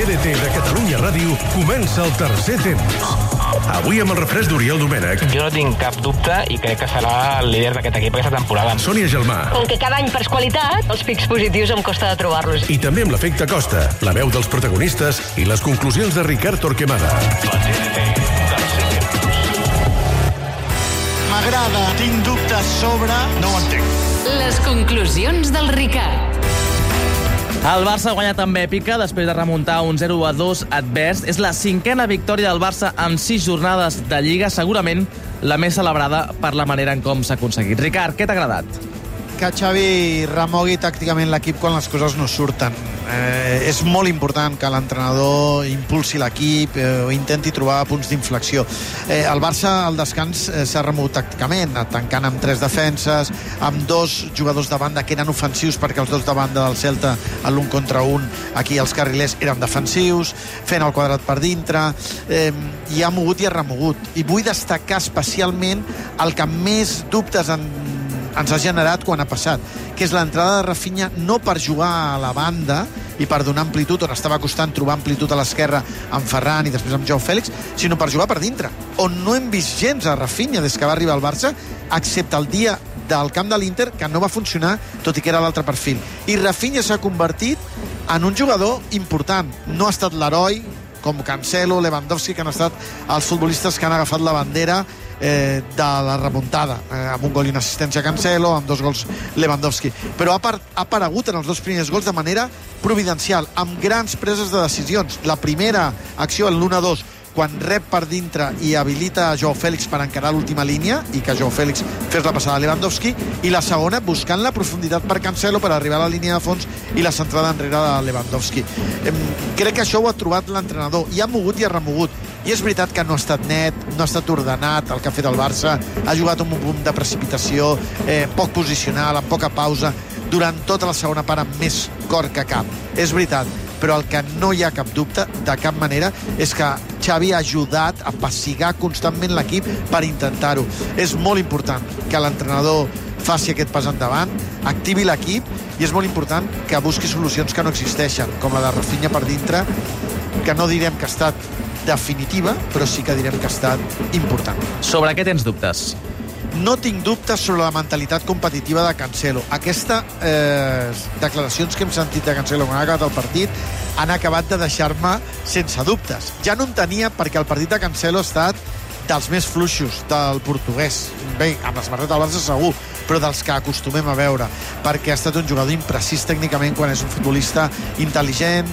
TDT de Catalunya Ràdio comença el tercer temps. Avui amb el refresc d'Oriol Domènech. Jo no tinc cap dubte i crec que serà el líder d'aquest equip aquesta temporada. Sònia Gelmà. Com que cada any perds qualitat, els pics positius em costa de trobar-los. I també amb l'efecte Costa, la veu dels protagonistes i les conclusions de Ricard Torquemada. La TDT, tercer temps. M'agrada, tinc dubtes sobre... No ho entenc. Les conclusions del Ricard. El Barça ha guanyat amb èpica després de remuntar un 0-2 advers. És la 5a victòria del Barça en 6 jornades de Lliga, segurament la més celebrada per la manera en com s'ha aconseguit. Ricard, què t'ha agradat? Que Xavi remogui tàcticament l'equip quan les coses no surten. És molt important que l'entrenador impulsi l'equip o intenti trobar punts d'inflexió. El Barça al descans s'ha remogut tàcticament, tancant amb 3 defenses, amb 2 jugadors de banda que eren ofensius perquè els 2 de banda del Celta a l'1 contra 1 aquí els carrilers eren defensius, fent el quadrat per dintre, i ha mogut i ha remogut. I vull destacar especialment el que més dubtes ens ha generat quan ha passat, que és l'entrada de Rafinha no per jugar a la banda i per donar amplitud, on estava costant trobar amplitud a l'esquerra amb Ferran i després amb Joao Fèlix, sinó per jugar per dintre, on no hem vist gens a Rafinha des que va arribar al Barça, excepte el dia del camp de l'Inter, que no va funcionar, tot i que era l'altre perfil. I Rafinha s'ha convertit en un jugador important. No ha estat l'heroi, com Cancelo, Lewandowski, que han estat els futbolistes que han agafat la bandera de la remuntada, amb un gol i una assistència a Cancelo, amb 2 gols Lewandowski, però ha aparegut en els 2 primers gols de manera providencial, amb grans preses de decisions. La primera acció, l'1-2, quan rep per dintre i habilita a Joao Fèlix per encarar l'última línia i que Joao Fèlix fes la passada a Lewandowski, i la segona buscant la profunditat per Cancelo per arribar a la línia de fons i la centrada enrere de Lewandowski. Crec que això ho ha trobat l'entrenador i ha mogut i ha remogut. I és veritat que no ha estat net, no ha estat ordenat el que ha fet el Barça, ha jugat amb un punt de precipitació, poc posicional, amb poca pausa, durant tota la segona part amb més cor que cap. És veritat, però el que no hi ha cap dubte, de cap manera, és que Xavi ha ajudat a pessigar constantment l'equip per intentar-ho. És molt important que l'entrenador faci aquest pas endavant, activi l'equip, i és molt important que busqui solucions que no existeixen, com la de Rafinha per dintre, que no direm que ha estat definitiva, però sí que direm que ha estat important. Sobre què tens dubtes? No tinc dubtes sobre la mentalitat competitiva de Cancelo. Aquestes declaracions que hem sentit de Cancelo quan ha acabat el partit han acabat de deixar-me sense dubtes. Ja no en tenia, perquè el partit de Cancelo ha estat dels més fluixos del portuguès. Bé, amb la samarreta del Barça segur, però dels que acostumem a veure, perquè ha estat un jugador imprecís tècnicament quan és un futbolista intel·ligent,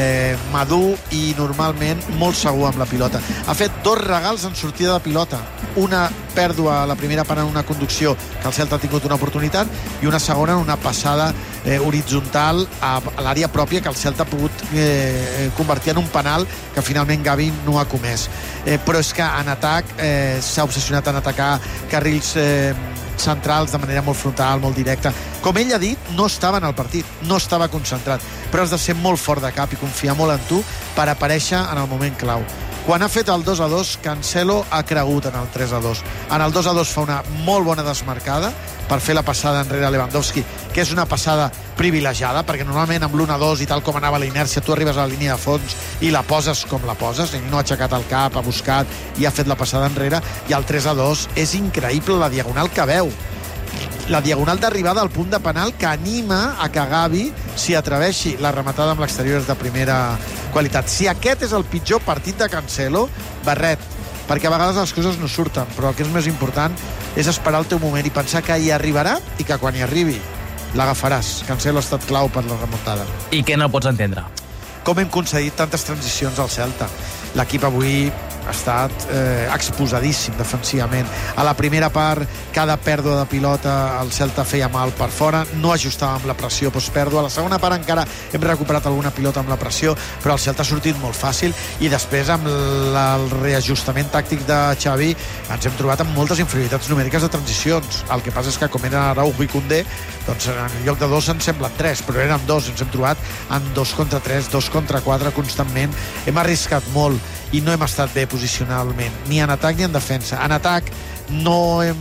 madur i normalment molt segur amb la pilota. Ha fet 2 regals en sortida de pilota, una pèrdua a la primera part en una conducció que el Celta ha tingut una oportunitat i una segona en una passada horitzontal a l'àrea pròpia que el Celta ha pogut convertir en un penal que finalment Gavi no ha comès. Però és que en atac s'ha obsessionat en atacar carrils centrals de manera molt frontal, molt directa. Com ell ha dit, no estava en el partit, no estava concentrat, però has de ser molt fort de cap i confiar molt en tu per aparèixer en el moment clau. Quan ha fet el 2-2, Cancelo ha cregut en el 3-2. En el 2-2 fa una molt bona desmarcada per fer la passada enrere a Lewandowski, que és una passada privilegiada, perquè normalment amb l'1-2 i tal com anava la inèrcia, tu arribes a la línia de fons i la poses com la poses, ell no ha aixecat el cap, ha buscat i ha fet la passada enrere, i el 3-2 és increïble la diagonal que veu. La diagonal d'arribada al punt de penal que anima a que Gavi s'hi atreveixi. La rematada amb l'exterior és de primera qualitat. Si aquest és el pitjor partit de Cancelo, barret, perquè a vegades les coses no surten, però el que és més important és esperar el teu moment i pensar que hi arribarà i que quan hi arribi l'agafaràs. Cancelo ha estat clau per la remuntada. I què no pots entendre? Com hem concedit tantes transicions al Celta. L'equip avui ha estat exposadíssim defensivament. A la primera part, cada pèrdua de pilota el Celta feia mal per fora, no ajustava amb la pressió postpèrdua. A la segona part encara hem recuperat alguna pilota amb la pressió, però el Celta ha sortit molt fàcil, i després amb el reajustament tàctic de Xavi ens hem trobat amb moltes inferioritats numèriques de transicions. El que passa és que com eren Araujo i Koundé, doncs en lloc de 2 en semblen 3, però eren 2, ens hem trobat en 2 contra 3, 2 contra 4 constantment. Hem arriscat molt i no hem estat bé posicionalment, ni en atac ni en defensa. En atac no hem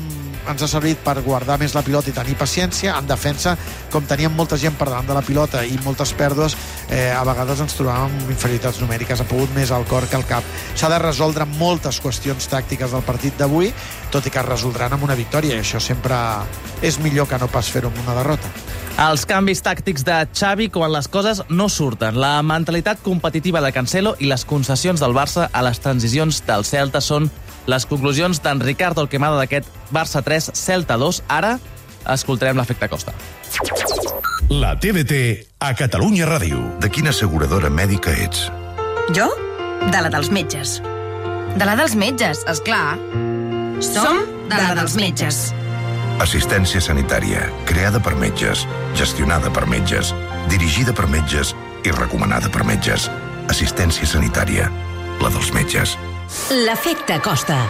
ens ha servit per guardar més la pilota i tenir paciència. En defensa, com teníem molta gent per davant de la pilota i moltes pèrdues, a vegades ens trobàvem amb inferioritats numèriques. Ha pogut més al cor que al cap. S'ha de resoldre moltes qüestions tàctiques del partit d'avui, tot i que es resoldran amb una victòria, i això sempre és millor que no pas fer-ho amb una derrota. Els canvis tàctics de Xavi quan les coses no surten, la mentalitat competitiva de Cancelo i les concessions del Barça a les transicions del Celta són les conclusions d'en Ricardo Alquemada d'aquest Barça 3, Celta 2. Ara escoltarem l'efecte Costa. La TDT a Catalunya Ràdio. De quina asseguradora mèdica ets? Jo? De la dels metges. De la dels metges, esclar. Som de la dels metges. Assistència sanitària, creada per metges, gestionada per metges, dirigida per metges i recomanada per metges. Assistència sanitària, la dels metges. L'efecte Costa.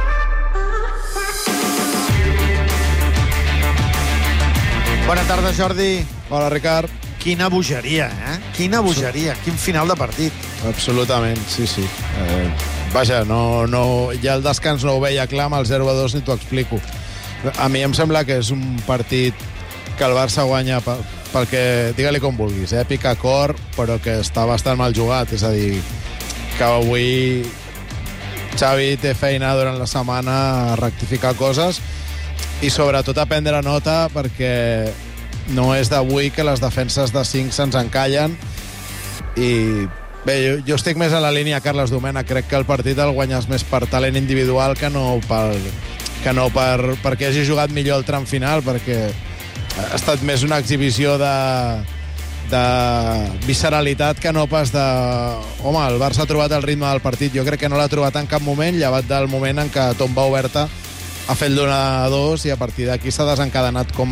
Bona tarda, Jordi. Hola, Ricard. Quina bogeria, Quina bogeria. Quin final de partit. Absolutament, sí. Vaja, no, ja el descans no ho veia clar, amb el 0-2 ni t'ho explico. A mi em sembla que és un partit que el Barça guanya pel que, digue-li com vulguis, pica cor, però que està bastant mal jugat. És a dir, que avui Xavi té feina durant la setmana a rectificar coses i sobretot a prendre nota, perquè no és d'avui que les defenses de 5 se'ns encallen. I bé, jo estic més a la línia Carles Domènech. Crec que el partit el guanyes més per talent individual que no perquè hagi jugat millor el tram final, perquè ha estat més una exhibició de visceralitat que no pas de... Home, el Barça ha trobat el ritme del partit. Jo crec que no l'ha trobat en cap moment, llevat del moment en què tomba oberta ha fet l'1-2 i a partir d'aquí s'ha desencadenat com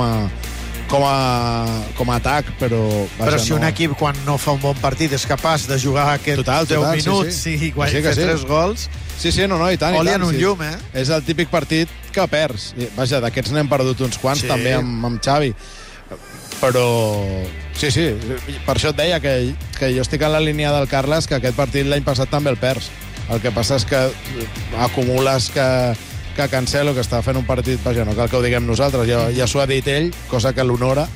a atac, però... Però si un equip, quan no fa un bon partit, és capaç de jugar aquests 10 minuts i fer 3 gols... Sí, no, i tant. Oli en un llum, És el típic partit que perds. Vaja, d'aquests n'hem perdut uns quants, també amb Xavi. Però... Sí, per això et deia que jo estic en la línia del Carles, que aquest partit l'any passat també el perds. El que passa és que acumules que Cancelo, que està fent un partit... Vaja, no cal que ho diguem nosaltres, ja s'ho ha dit ell, cosa que l'honora.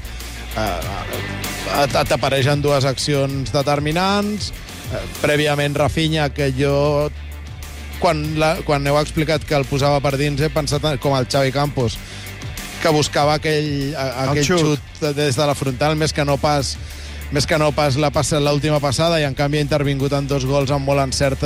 T'apareixen 2 accions determinants. Prèviament Rafinha, que jo... Quan heu explicat que el posava per dins, he pensat com el Xavi Campos, que buscava aquell xut des de la frontal, més que no pas l'última passada, i en canvi ha intervingut en 2 gols amb molt encert,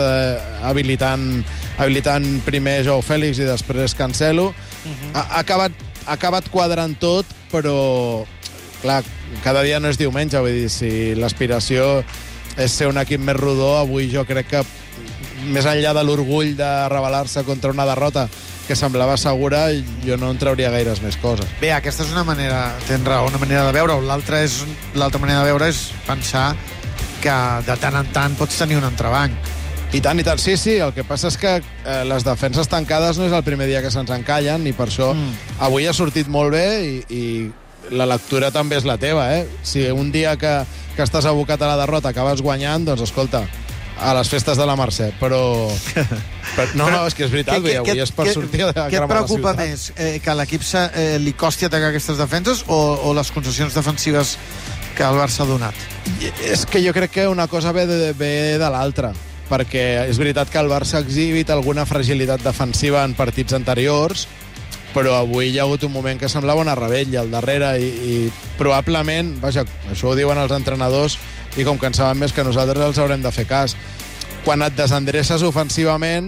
habilitant primer Joao Fèlix i després Cancelo. Ha acabat quadrant tot, però clar, cada dia no és diumenge, vull dir, si l'aspiració és ser un equip més rodó, avui jo crec que més enllà de l'orgull de rebel·lar-se contra una derrota que semblava segura, jo no en trauria gaires més coses. Bé, aquesta és una manera, tens raó, una manera de veure-ho. L'altra manera de veure és pensar que de tant en tant pots tenir un entrebanc. I tant. Sí, el que passa és que les defenses tancades no és el primer dia que se'ns encallen, i per això avui ha sortit molt bé i la lectura també és la teva, Si un dia que estàs abocat a la derrota acabes guanyant, doncs escolta, a les festes de la Mercè, però no, és que és veritat, avui és per sortir a cremar la ciutat. Què et preocupa més? Que a l'equip li costi atacar aquestes defenses o les concessions defensives que el Barça ha donat? És que jo crec que una cosa ve de l'altra, perquè és veritat que el Barça ha exhibit alguna fragilitat defensiva en partits anteriors, però avui hi ha hagut un moment que semblava una rebella al darrere i probablement, vaja, això ho diuen els entrenadors, i com que en saben més que nosaltres els haurem de fer cas. Quan et desendreces ofensivament,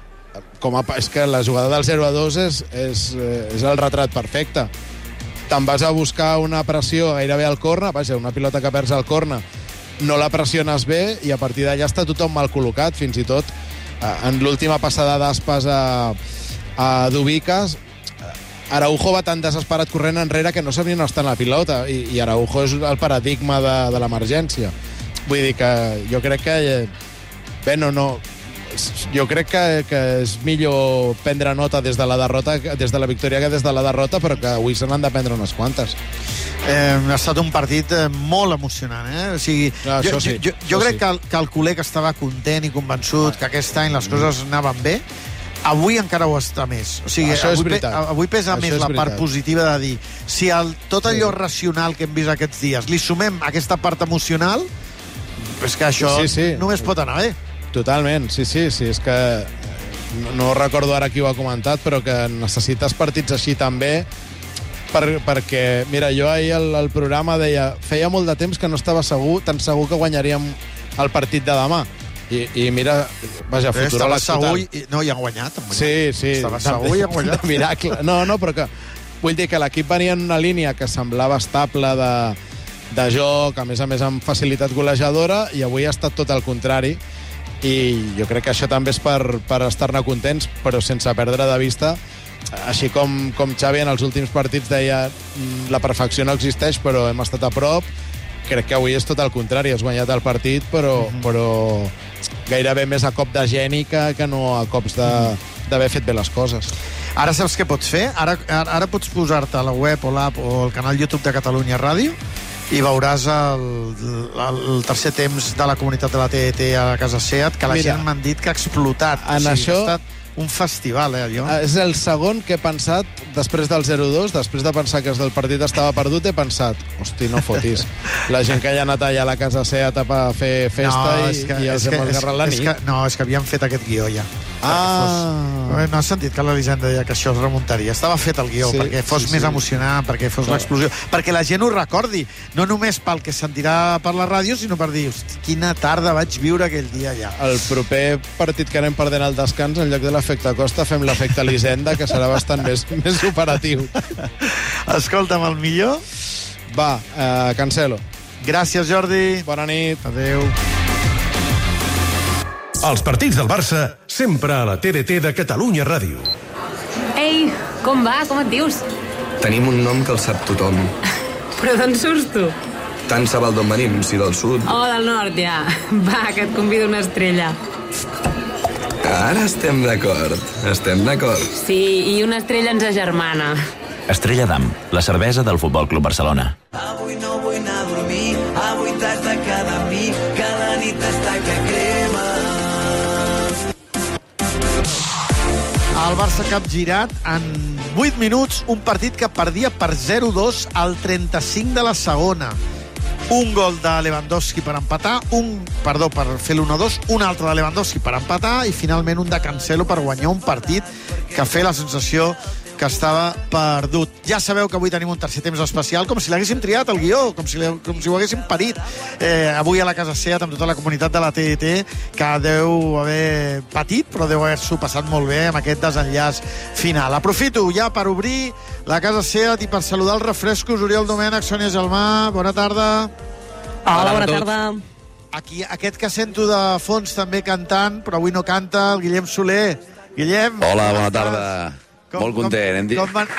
és que la jugada del 0-2 és el retrat perfecte. Te'n vas a buscar una pressió gairebé al córner, vaja, una pilota que perds al córner, no la pressiones bé i a partir d'allà està tothom mal col·locat, fins i tot en l'última passada d'Aspas a Dubicas, Araujo va tan desesperat corrent enrere que no sabia on està en la pilota, i Araujo és el paradigma de l'emergència. Vull dir que jo crec que jo crec que és millor prendre nota des de la victòria que des de la derrota, però que avui se n'han de prendre unes quantes. Ha estat un partit molt emocionant, O sigui, jo crec que el culer que estava content i convençut que aquest any les coses anaven bé, avui encara ho està més. O sigui, Això és veritat. Avui pesa Això més és la part veritat. positiva de dir si tot allò racional que hem vist aquests dies li sumem aquesta part emocional, és que això només pot anar bé. Totalment, sí, és que no recordo ara qui ho ha comentat, però que necessites partits així també, perquè, mira, jo ahir al programa deia feia molt de temps que no estava tan segur que guanyaríem el partit de demà. I mira, vaja, Futurola total. No, i han guanyat. Sí. Estava segur i han guanyat. De miracle. No, però que vull dir que l'equip venia en una línia que semblava estable de joc, a més amb facilitat golejadora, i avui ha estat tot el contrari. I jo crec que això també és per estar-ne contents, però sense perdre de vista, així com Xavi en els últims partits deia la perfecció no existeix, però hem estat a prop, crec que avui és tot el contrari. Has guanyat el partit, però gairebé més a cop de geni que no a cops d'haver fet bé les coses. Ara saps què pots fer? Ara pots posar-te a la web o l'app o el canal YouTube de Catalunya Ràdio i veuràs el tercer temps de la comunitat de la TDT a casa SEAT, que la gent m'han dit que ha explotat. En això... Ha estat un festival, allò. És el segon que he pensat, després del 0-2, després de pensar que el partit estava perdut, he pensat, hosti, no fotis. La gent que ha anat allà a la casa SEAT a fer festa i els hem esgarrat la nit. No, és que havien fet aquest guió ja. No has sentit que l'Elisenda deia que això es remuntaria? Estava fet el guió perquè fos més emocionant, perquè fos l'explosió, perquè la gent ho recordi, no només pel que sentirà per la ràdio, sinó per dir, hosti, quina tarda vaig viure aquell dia allà. El proper partit que anem perdent al descans, en lloc de l'efecte Costa, fem l'efecte Elisenda, que serà bastant més operatiu. Escolta'm, el millor? Va, Cancelo. Gràcies, Jordi. Bona nit. Adéu. Els partits del Barça, sempre a la TDT de Catalunya Ràdio. Ei, com va? Com et dius? Tenim un nom que el sap tothom. Però d'on surts tu? Tant se val d'on venim, si del sud. Oh, del nord, ja. Va, que et convido una estrella. Ara estem d'acord. Sí, i una estrella ens agermana. Estrella d'Am, la cervesa del Futbol Club Barcelona. Avui no vull anar a dormir, avui t'has de quedar amb mi, que la nit està que crema. El Barça capgirat en 8 minuts, un partit que perdia per 0-2 al 35 de la segona. Un gol de Lewandowski per empatar, per fer l'1-2, un altre de Lewandowski per empatar i finalment un de Cancelo per guanyar un partit que feia la sensació que estava perdut. Ja sabeu que avui tenim un tercer temps especial, com si l'haguéssim triat el guió, com si ho haguéssim parit. Avui a la casa SEAT amb tota la comunitat de la TDT, que deu haver patit, però deu haver-s'ho passat molt bé amb aquest desenllaç final. Aprofito ja per obrir la casa SEAT i per saludar els refrescos. Oriol Domènech, Sònia Gelmà, bona tarda. Hola, bona tarda. Aquí, aquest que sento de fons també cantant, però avui no canta, el Guillem Soler. Guillem. Hola, bona tarda. Molt content.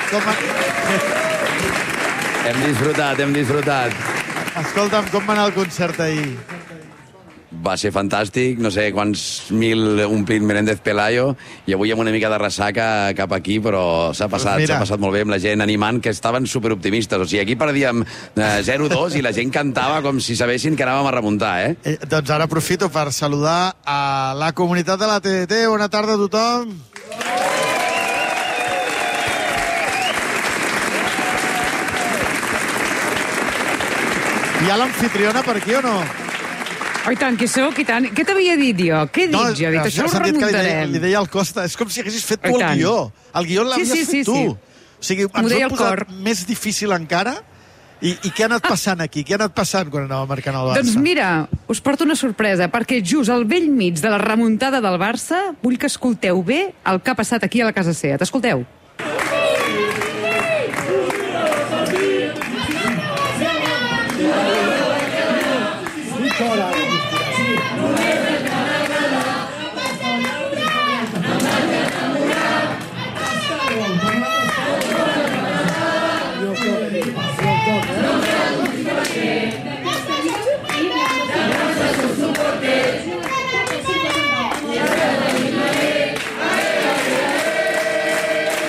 Hem disfrutat. Escolta'm, com va anar el concert ahir? Va ser fantàstic, no sé quants mil omplint Menéndez Pelayo, i avui amb una mica de ressaca cap aquí, però s'ha passat molt bé amb la gent animant, que estaven superoptimistes. O sigui, aquí perdíem 0-2 i la gent cantava com si sabessin que anàvem a remuntar, Doncs ara aprofito per saludar a la comunitat de la TDT. Bona tarda a tothom. Hi ha l'amfitriona per aquí o no? Oh, i tant, que sóc, i tant. Què t'havia dit jo? Què he dit jo? He dit, això ho remuntarem. Li deia al Costa, és com si haguessis fet tu el guió. El guió l'havies fet tu. O sigui, ens ho hem posat més difícil encara. I què ha anat passant aquí? Què ha anat passant quan anava marcant el Barça? Doncs mira, us porto una sorpresa, perquè just al vell mig de la remuntada del Barça vull que escolteu bé el que ha passat aquí a la casa SEAT. Escolteu.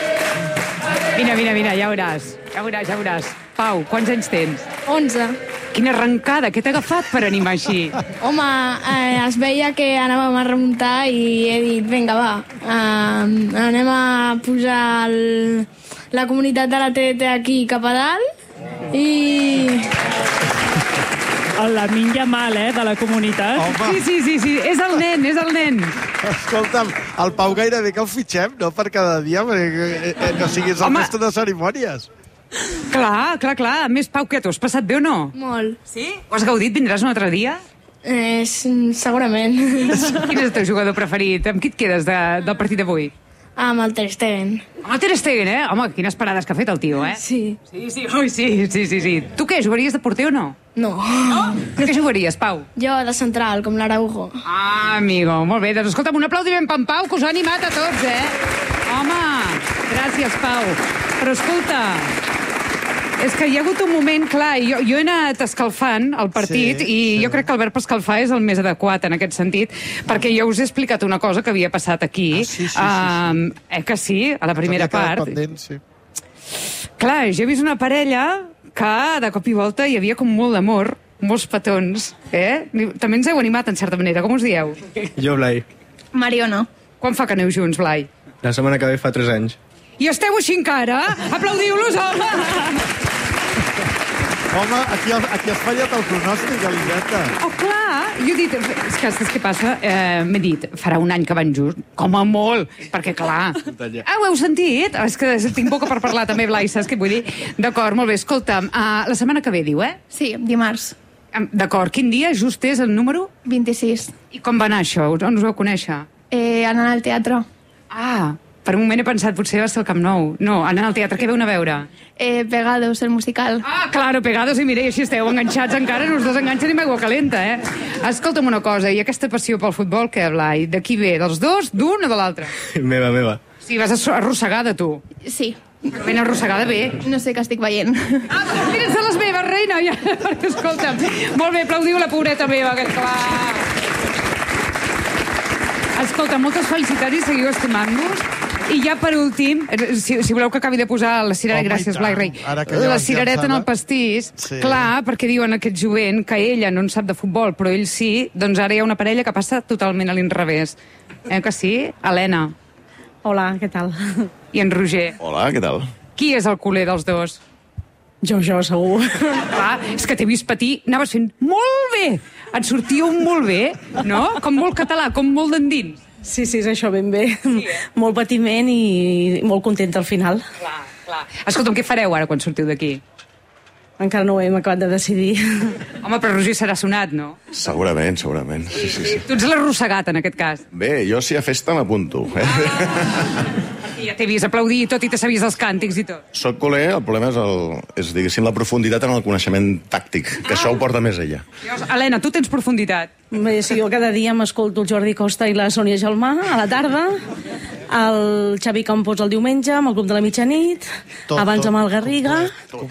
Vine, ja veuràs. Pau, quants anys tens? 11. quina arrencada, què t'ha agafat per animar així? Home, es veia que anàvem a remuntar i he dit, vinga, va, anem a posar la comunitat de la TDT aquí cap a dalt i... El Lamine Yamal, de la comunitat. Home. Sí, és el nen. Escolta'm, el Pau gairebé que el fitxem, no?, per cada dia, perquè no siguis el mestre de cerimònies. Clar. A més, Pau, què, t'ho has passat bé o no? Molt. Sí? Ho has gaudit? Vindràs un altre dia? Segurament. Quin és el teu jugador preferit? Amb qui et quedes del partit d'avui? Amb el Ter Stegen. Amb el Ter Stegen, Home, quines parades que ha fet el tio, Sí. Sí. Tu què, jugaries de porter o no? No. Què jugaries, Pau? Jo de central, com l'Araujo. Amigo, molt bé. Doncs escolta'm, un aplaudiment per en Pau, que us ha animat a tots, Home, gràcies, Pau. Però escolta, és que hi ha hagut un moment, clar, jo he anat escalfant el partit i jo crec que el verb escalfar és el més adequat en aquest sentit, perquè jo us he explicat una cosa que havia passat aquí. Sí. Que sí, a la primera part. Pendent, sí. Clar, jo he vist una parella que de cop i volta hi havia com molt d'amor, molts petons, També ens heu animat, en certa manera. Com us dieu? Jo, Blai. Mariona. Quan fa que aneu junts, Blai? La setmana que ve fa 3 anys. I esteu així encara? Aplaudiu-los, home! Home, aquí has fallat el pronòstic, Eliseta. Oh, clar! Jo he dit... És que saps què passa? M'he dit, farà un any que van junts. Com a molt! Perquè, clar... Ho heu sentit? És que tinc boca per parlar també, Blai, saps què vull dir? D'acord, molt bé. Escolta'm, la setmana que ve, diu, Sí, dimarts. D'acord, quin dia just és el número? 26. I com va anar això? On us vau conèixer? Anant al teatre. Per un moment he pensat, potser va ser el Camp Nou. No, anant al teatre, què veu a veure? Pegados, el musical. Claro, Pegados, i mira, així esteu enganxats encara, no us dos enganxen amb aigua calenta, Escolta'm una cosa, i aquesta passió pel futbol, què, Blai? De qui ve? Dels dos, d'un o de l'altre? Meva. Sí, vas arrossegada, tu. Sí. Ben arrossegada bé. No sé què estic veient. Mira't de les meves, reina! Ja. Escolta'm, molt bé, aplaudiu la pobreta meva, que clar. Escolta, moltes felicitats i seguiu estimant-nos. I ja per últim, si voleu que acabi de posar la cirera, gràcies, Blai Rei, la cirereta en el pastís, clar, perquè diuen aquest jovent que ella no en sap de futbol, però ell sí, doncs ara hi ha una parella que passa totalment a l'inrevés. Que sí? Helena. Hola, què tal? I en Roger. Hola, què tal? Qui és el culer dels dos? Jo, segur. Clar, és que t'he vist patir, anaves fent molt bé, et sortia un molt bé, no? Com molt català, com molt d'endins. Sí, és això, ben bé. Sí, molt patiment i molt contenta al final. Clar. Escolta'm, què fareu ara quan sortiu d'aquí? Encara no ho hem acabat de decidir. Home, però Roger serà sonat, no? Segurament. Sí. Tu ets l'arrossegat, en aquest cas. Bé, jo si a festa m'apunto. Ja t'he vist aplaudir tot i te sabies els càntics i tot. Soc culer, el problema és diguéssim, la profunditat en el coneixement tàctic, que això ho porta més ella. Helena, tu tens profunditat. Bé, sí, jo cada dia m'escolto el Jordi Costa i la Sònia Gelmà a la tarda, el Xavi Campos el diumenge, amb el Club de la Mitjanit, abans amb el Garriga,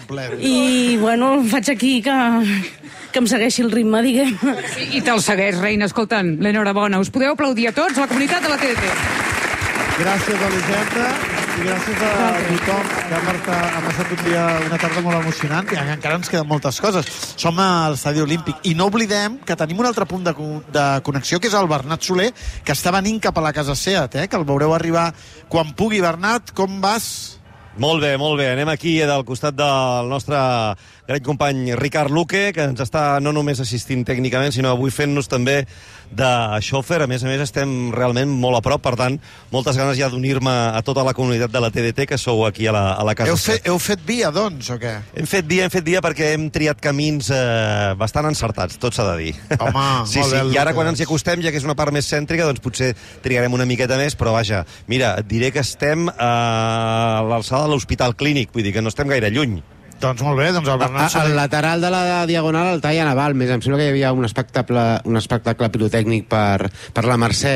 i, bueno, faig aquí que em segueixi el ritme, diguem. I te'l segueix, reina, escoltant, l'enhorabona. Us podeu aplaudir a tots, a la comunitat de la TDT. Gràcies, Elisenda, i gràcies a tothom que ha passat una tarda molt emocionant i encara ens queden moltes coses. Som a l'Estadi Olímpic i no oblidem que tenim un altre punt de connexió, que és el Bernat Soler, que està venint cap a la casa Seat, que el veureu arribar quan pugui. Bernat, com vas? Molt bé. Anem aquí del costat del nostre gran company Ricard Luque, que ens està no només assistint tècnicament, sinó avui fent-nos també de xòfer. A més, estem realment molt a prop, per tant, moltes ganes ja d'unir-me a tota la comunitat de la TDT, que sou aquí a la casa. Heu fet via, doncs, o què? Hem fet via perquè hem triat camins bastant encertats, tot s'ha de dir. Home, sí, molt bé. I ara, quan ens hi acostem, ja que és una part més cèntrica, doncs potser triarem una miqueta més, però vaja, mira, et diré que estem a l'alçada de l'Hospital Clínic, vull dir que no estem gaire lluny. Doncs molt bé, doncs el Bernat Soler... Al lateral de la Diagonal, al tall naval, més em sembla que hi havia un espectacle pirotècnic per la Mercè,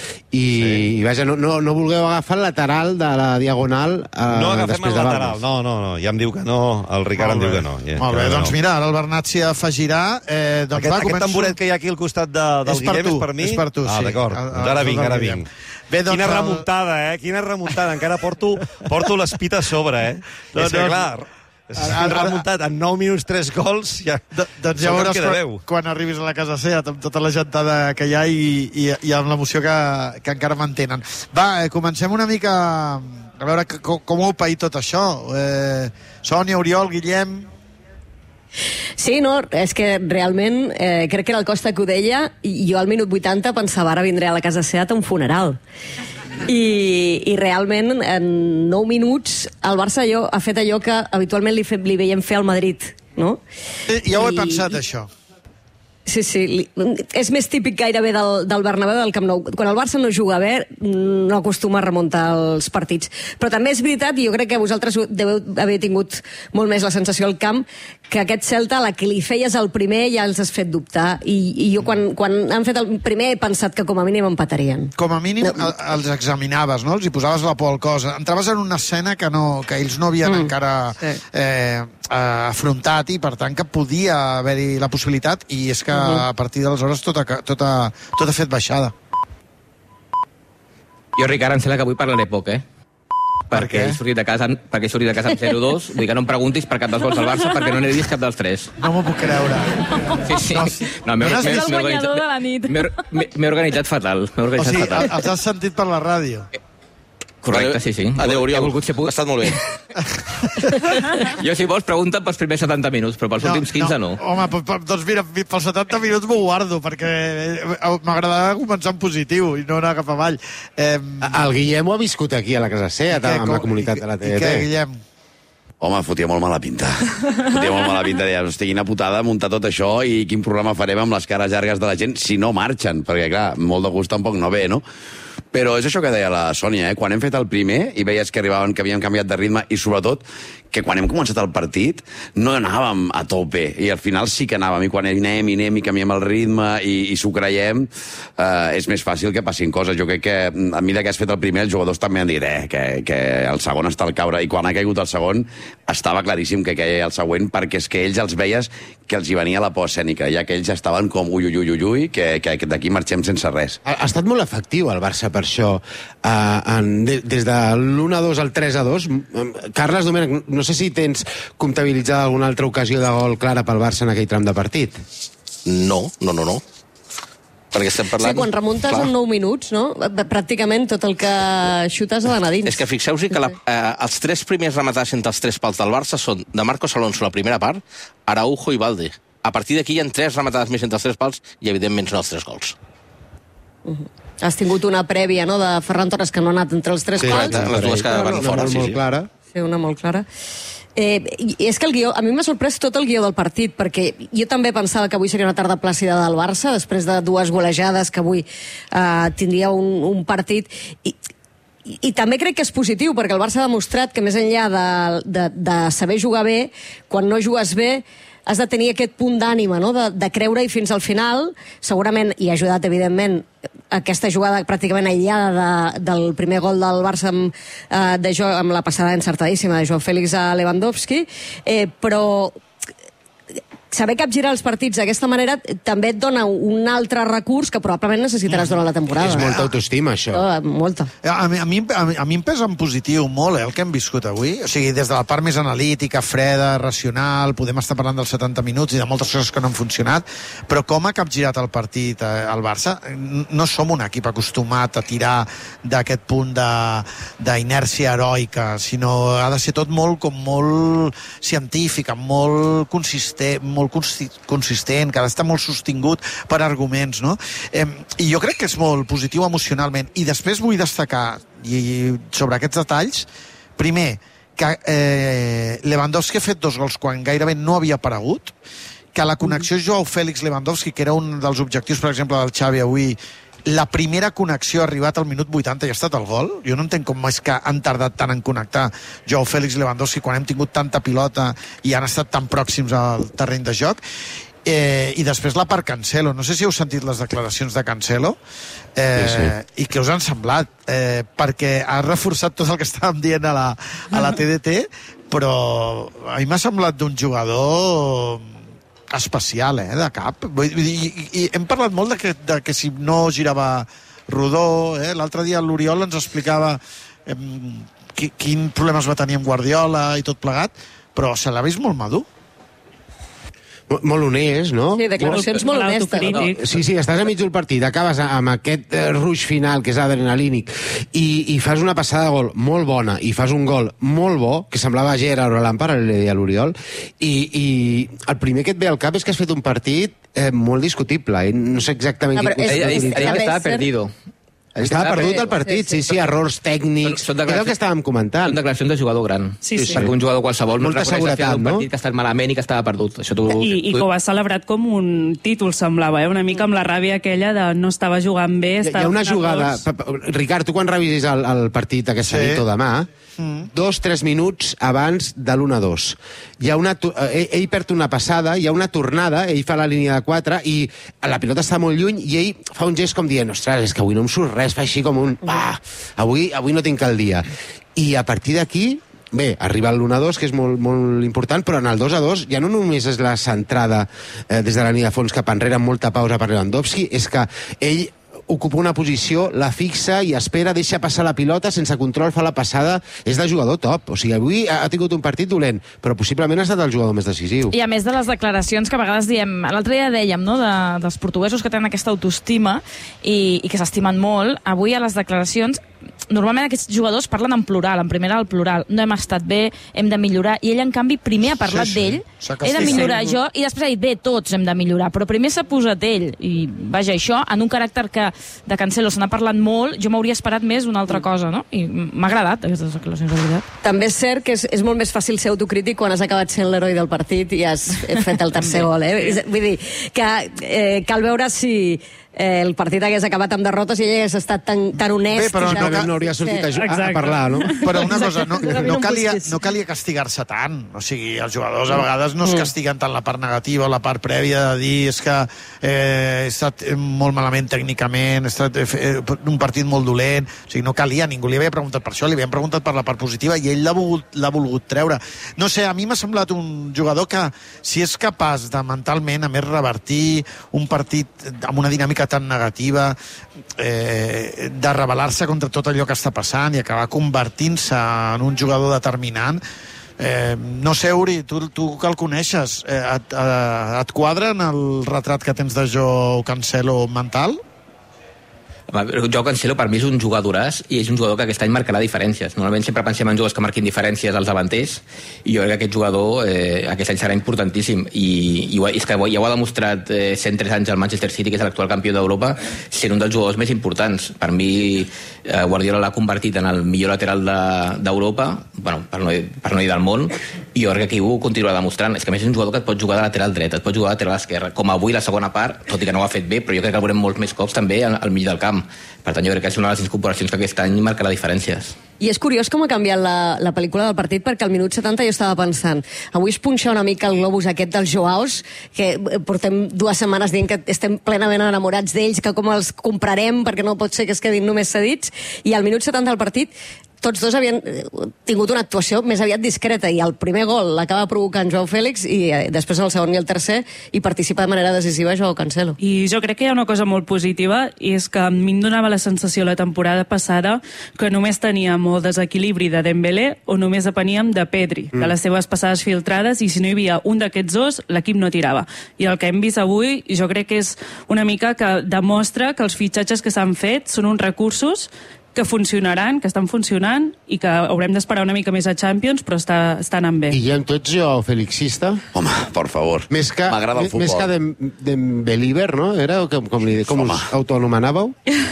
i vaja, no vulgueu agafar el lateral de la Diagonal no agafem el lateral, no, ja em diu que no, el Ricard em diu que no. Molt bé, doncs mira, ara el Bernat s'hi afegirà. Aquest tamboret que hi ha aquí al costat del Guillem és per mi? És per tu, sí. D'acord, ara vinc. Quina remuntada, quina remuntada. Encara porto l'espita a sobre, És que, clar, Han remuntat en 9 minuts 3 gols, ja... Doncs ja veuràs quan arribis a la casa Seat amb tota la gentada que hi ha i amb l'emoció que encara mantenen. Va, comencem una mica a veure com ho paït tot això. Sònia, Oriol, Guillem... Sí, no, és que realment crec que era el Costa que ho deia, i jo al minut 80 pensava ara vindré a la casa Seat a un funeral. I realment en 9 minuts el Barça ha fet allò que habitualment li veiem fer al Madrid, no? Ja ho he pensat, això. Sí, és més típic gairebé del Bernabéu del Camp Nou. Quan el Barça no juga bé, no acostuma a remuntar els partits. Però també és veritat, i jo crec que vosaltres deveu haver tingut molt més la sensació al camp, que aquest Celta, la que li feies el primer, ja els has fet dubtar. I jo, quan han fet el primer, he pensat que com a mínim empatarien. Com a mínim els examinaves, no? Els hi posaves la por al cos. Entraves en una escena que ells no havien encara afrontat, i per tant que podia haver-hi la possibilitat, i és que a partir d'aleshores tot ha fet baixada. Jo, Ricard, em sembla que avui parlaré poc, perquè he sortit de casa amb 0-2. Vull que no em preguntis per cap dels gols del Barça, perquè no n'he vist cap dels 3. No m'ho puc creure. Sí. No, m'he organitzat fatal. O sigui, els has sentit per la ràdio? Correcte, sí. Adéu, Oriol. Ha estat molt bé. Jo, si vols, pregunta pels primers 70 minuts, però pels últims 15 no. Home, doncs mira, pels 70 minuts m'ho guardo, perquè m'agradava començar en positiu i no anar cap avall. El Guillem ho ha viscut aquí a la casa Seat, amb la comunitat de la TDT. I què, Guillem? Home, fotia molt mala pinta. Deia, hosti, quina putada muntar tot això i quin programa farem amb les cares llargues de la gent si no marxen, perquè, clar, molt de gust tampoc no ve, no? Però és això que deia la Sònia, Quan hem fet el primer i veies que arribaven, que havíem canviat de ritme, i sobretot que quan hem començat el partit no anàvem a tope, i al final sí que anàvem, i quan anem i canviem el ritme i s'ho creiem, és més fàcil que passin coses. Jo crec que a mesura que has fet el primer, els jugadors també han dit que el segon està al caure, i quan ha caigut el segon estava claríssim que queia el següent, perquè és que ells els veies que els hi venia la por escènica, ja que ells estaven com ui, que d'aquí marxem sense res. Ha estat molt efectiu el Barça per això. Des de l'1-2 al 3-2, Carles Domènech, no sé si tens comptabilitzada alguna altra ocasió de gol clara pel Barça en aquell tram de partit. No. Perquè estem parlant... Sí, quan remuntes en 9 minuts, no? Pràcticament tot el que xutes ha d'anar dins. És que fixeu-vos que els 3 primers rematats entre els 3 pals del Barça són de Marcos Alonso la primera part, Araujo i Valde. A partir d'aquí hi ha 3 rematades més entre els 3 pals i, evidentment, són els 3 gols. Has tingut una prèvia, no?, de Ferran Torres, que no ha anat entre els 3 pals. Les dues que van fora, sí. Molt clara. Sí, una molt clara. I és que el guió, a mi m'ha sorprès tot el guió del partit, perquè jo també pensava que avui seria una tarda plàcida del Barça, després de 2 golejades, que avui tindria un partit... I també crec que és positiu, perquè el Barça ha demostrat que més enllà de saber jugar bé, quan no jugues bé, has de tenir aquest punt d'ànima, no?, de creure-hi fins al final. Segurament hi ha ajudat, evidentment, aquesta jugada pràcticament aïllada del primer gol del Barça amb la passada encertadíssima de Joao Félix a Lewandowski, però saber capgirar els partits d'aquesta manera també et dona un altre recurs que probablement necessitaràs durant la temporada. És molta autoestima, això. Molta. A mi em pesa en positiu molt el que hem viscut avui. O sigui, des de la part més analítica, freda, racional, podem estar parlant dels 70 minuts i de moltes coses que no han funcionat, però com ha capgirat el partit el Barça? No som un equip acostumat a tirar d'aquest punt d'inèrcia heroica, sinó ha de ser tot molt científic, molt consistent, que ha d'estar molt sostingut per arguments, no? I jo crec que és molt positiu emocionalment. I després vull destacar sobre aquests detalls, primer, que Lewandowski ha fet 2 gols quan gairebé no havia aparegut, que la connexió Joao Félix-Lewandowski, que era un dels objectius, per exemple, del Xavi avui, la primera connexió ha arribat al minut 80 i ha estat el gol. Jo no entenc com és que han tardat tant en connectar Joao Félix i Lewandowski quan hem tingut tanta pilota i han estat tan pròxims al terreny de joc. I després la part Cancelo. No sé si heu sentit les declaracions de Cancelo i què us han semblat, perquè ha reforçat tot el que estàvem dient a la TDT, però a mi m'ha semblat d'un jugador especial, de cap. I hem parlat molt de que si no girava rodó, l'altre dia l'Oriol ens explicava quin problemes va tenir amb Guardiola i tot plegat, però se l'ha vist molt madur. Molt honest, no? Sí, declaracions molt honestes. Sí, estàs a mig del partit, acabes amb aquest ruix final, que és adrenalínic, i fas una passada de gol molt bona, i fas un gol molt bo, que semblava Gerard o Lampard, li deia l'Oriol, i el primer que et ve al cap és que has fet un partit molt discutible, no sé exactament... Ell estava perdido. Estava perdut el partit, sí, errors tècnics, és el que estàvem comentant. Són declaracions de jugador gran. Sí. Perquè un jugador qualsevol no molta seguretat, un partit que ha estat malament i que estava perdut. I que ho ha celebrat com un títol, semblava, una mica amb la ràbia aquella de no estava jugant bé. Hi ha una jugada... Ricard, tu quan revisis el partit aquesta nit o demà, 2-3 minuts abans de l'1-2. Ell perd una passada, hi ha una tornada, ell fa la línia de 4 i la pilota està molt lluny i ell fa un gest com dient, ostres, és que avui no em surt res, fa així com un... Avui no tinc el dia. I a partir d'aquí, bé, arriba l'1-2, que és molt, molt important, però en el 2-2 ja no només és la centrada des de la línia de fons cap enrere amb molta pausa per Lewandowski, és que ell ocupa una posició, la fixa i espera, deixa passar la pilota, sense control fa la passada, és de jugador top. O sigui, avui ha tingut un partit dolent, però possiblement ha estat el jugador més decisiu. I a més de les declaracions que a vegades diem, l'altre dia dèiem, no?, dels portuguesos que tenen aquesta autoestima i que s'estimen molt, avui a les declaracions normalment aquests jugadors parlen en plural, en primera al plural, no hem estat bé, hem de millorar, i ell en canvi primer ha parlat d'ell, he de millorar jo, i després ha dit, bé, tots hem de millorar, però primer s'ha posat ell, i vaja, això, en un caràcter que de Cancelo se n'ha parlat molt, jo m'hauria esperat més una altra cosa, no? I m'ha agradat aquestes declaracions, de veritat. També és cert que és molt més fàcil ser autocrític quan has acabat sent l'heroi del partit i has fet el tercer gol, Vull dir, que cal veure si el partit hagués acabat amb derrotes i ell hagués estat tan honest. Bé, però no hauria sortit a parlar, no? Però una cosa, no calia castigar-se tant. O sigui, els jugadors a vegades no es castiguen tant la part negativa o la part prèvia de dir és que he estat molt malament tècnicament, he estat un partit molt dolent. O sigui, no calia, ningú li havia preguntat per això, li havien preguntat per la part positiva i ell l'ha volgut treure. No sé, a mi m'ha semblat un jugador que, si és capaç de mentalment, a més, revertir un partit amb una dinàmica tan negativa, de rebel·lar-se contra tot allò que està passant i acabar convertint-se en un jugador determinant. No sé, Uri, tu que el coneixes, et quadra en el retrat que tens de Joao Cancelo mental? Joao Cancelo per mi és un jugadoràs i és un jugador que aquest any marcarà diferències. Normalment sempre pensem en jugadors que marquin diferències als davanters i jo crec que aquest jugador aquest any serà importantíssim i és que ja ho ha demostrat 103 anys al Manchester City, que és l'actual campió d'Europa, sent un dels jugadors més importants. Per mi Guardiola l'ha convertit en el millor lateral d'Europa, bueno, per no dir del món, i jo crec que aquí ho continuarà demostrant. És que a més és un jugador que et pot jugar de lateral dret, et pot jugar de lateral esquerre, com avui la segona part, tot i que no ho ha fet bé, però jo crec que el veurem molts més cops també al mig del camp. Per tant, jo crec que és una de les incorporacions que aquest any marcarà diferències. I és curiós com ha canviat la pel·lícula del partit, perquè al minut 70 jo estava pensant, avui es punxa una mica el globus aquest dels Joaos, que portem 2 setmanes dient que estem plenament enamorats d'ells, que com els comprarem perquè no pot ser que es quedin només cedits, i al minut 70 del partit tots dos havien tingut una actuació més aviat discreta, i el primer gol l'acaba provocant Joao Fèlix, i després el segon i el tercer, i participa de manera decisiva Joao Cancelo. I jo crec que hi ha una cosa molt positiva, i és que a mi em donava la sensació la temporada passada que només teníem molt desequilibri de Dembélé o només depeníem de Pedri, de les seves passades filtrades, i si no hi havia un d'aquests dos, l'equip no tirava. I el que hem vist avui, jo crec que és una mica que demostra que els fitxatges que s'han fet són uns recursos que funcionaran, que estan funcionant i que haurem d'esperar una mica més a Champions, però està anant bé. I ja en tots jo felixista? Home, per favor. M'agrada el futbol. Més que Dembélíber, no? Era com us autoanomenàveu?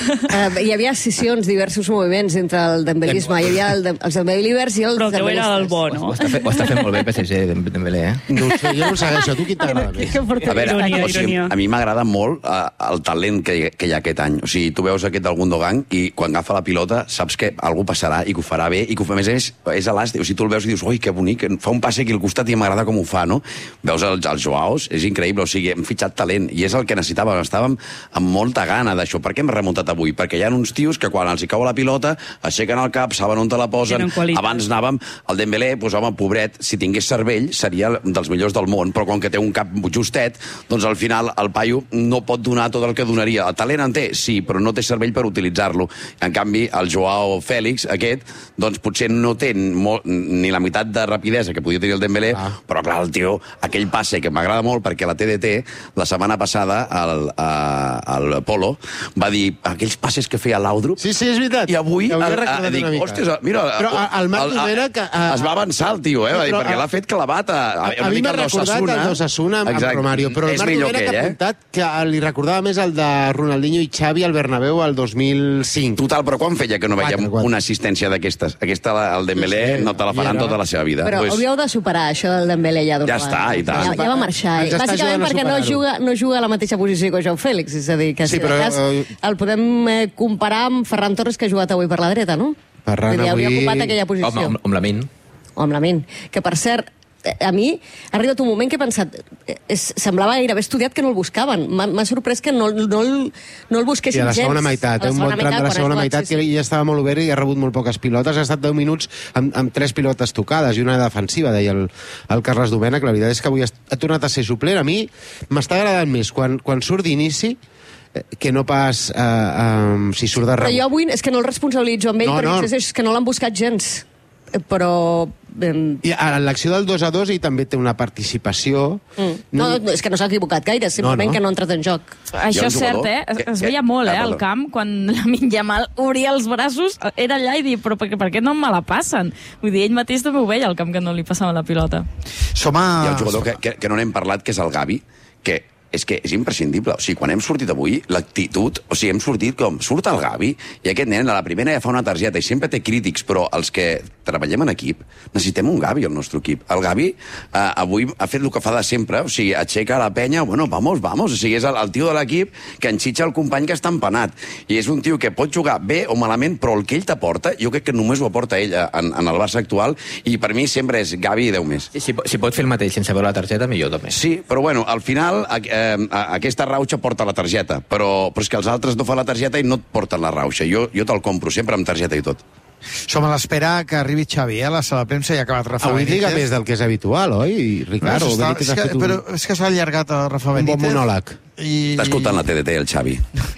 Hi havia escissions, diversos moviments entre el dembelisme. Hi havia els Dembélívers i els Però el teu era el bo, no? Ho està fent molt bé PSG, Dembélé, No ho sé, jo no ho segueixo. Tu qui t'agrada més? A veure, a mi m'agrada molt el talent que hi ha aquest any. O sigui, tu veus aquest del Gundogan i quan agafa la pilota saps que algú passarà i que ho farà bé i que a més és elàstic. O sigui, tu el veus i dius, ui, que bonic, fa un passe aquí al costat i m'agrada com ho fa, no? Veus els Joaos, és increïble, o sigui, hem fitxat talent i és el que necessitàvem, estàvem amb molta gana d'això. Per què hem remuntat avui? Perquè hi ha uns tios que quan els hi cau la pilota aixequen el cap, saben on te la posen. Abans anàvem, el Dembélé, doncs home, pobret, si tingués cervell seria dels millors del món, però quan que té un cap justet, doncs al final el paio no pot donar tot el que donaria. El talent en té, sí, però no té cervell per utilitzar-lo. En canvi, Xavi, el Joao Fèlix, aquest, doncs potser no té ni la meitat de rapidesa que podia tenir el Dembélé, però clar, el tio, aquell passe que m'agrada molt perquè la TDT, la setmana passada, al Polo, va dir aquells passes que feia l'Audrup. Sí, és veritat. I avui dic, hòsties, mira... Però el Marc Domènech... Es va avançar el tio, perquè l'ha fet clavat a mi m'ha recordat el d'Osasuna amb Romario, però el Marc Domènech ha apuntat que li recordava més el de Ronaldinho i Xavi al Bernabéu el 2005. Total, però quan feia que no veiem una assistència d'aquestes? Aquesta, el Dembélé, no te la faran tota la seva vida. Però hauríeu de superar això del Dembélé ja d'una vegada. Ja està, i tant. Ja va marxar. Bàsicament perquè no juga a la mateixa posició que Joao Fèlix. És a dir, que si de cas el podem comparar amb Ferran Torres, que ha jugat avui per la dreta, no? Ferran avui... Hauria ocupat aquella posició. Amb Lamine. O amb Lamine. Que, per cert, a mi ha arribat un moment que he pensat semblava gairebé estudiat que no el buscaven. M'ha sorprès que no el busquessin gens. I a la segona meitat, un bon tram de la segona meitat que ja estava molt obert i ha rebut molt poques pilotes. Ha estat 10 minuts amb 3 pilotes tocades i una defensiva, deia el Carles Domènech. La veritat és que avui ha tornat a ser suplent. A mi m'està agradant més quan surt d'inici que no pas si surt de Però jo avui és que no el responsabilitzo amb ell, perquè és que no l'han buscat gens. Però... I a l'acció del 2-2 ell també té una participació... No, és que no s'ha equivocat gaire, simplement que no ha entrat en joc. Això és cert, es veia molt, al camp, quan Lamine Yamal obria els braços, era allà i dir, però per què no me la passen? Vull dir, ell mateix també ho veia al camp, que no li passava la pilota. Hi ha un jugador que no n'hem parlat, que és el Gavi, que és que és imprescindible. O sigui, quan hem sortit avui, l'actitud... O sigui, hem sortit com... Surt el Gavi i aquest nen a la primera ja fa una targeta i sempre té crítics, però els que treballem en equip necessitem un Gavi al nostre equip. El Gavi avui ha fet el que fa de sempre, o sigui, aixeca la penya, bueno, vamos. O sigui, és el tio de l'equip que enxitxa el company que està empanat. I és un tio que pot jugar bé o malament, però el que ell t'aporta, jo crec que només ho aporta ell en el Barça actual, i per mi sempre és Gavi i Déu més. Si pot fer el mateix sense veure la targeta, millor també. Sí, però bueno, al final... aquesta rauxa porta la targeta, però és que els altres no fan la targeta i no et porten la rauxa. Jo te'l compro sempre amb targeta i tot. Som a l'espera que arribi Xavi, la sala de premsa ja ha acabat Rafa Benítez. Avui lliga més del que és habitual, oi, Ricardo? Però és que s'ha allargat a Rafa Benítez. Un bon monòleg. Està escoltant la TDT, el Xavi.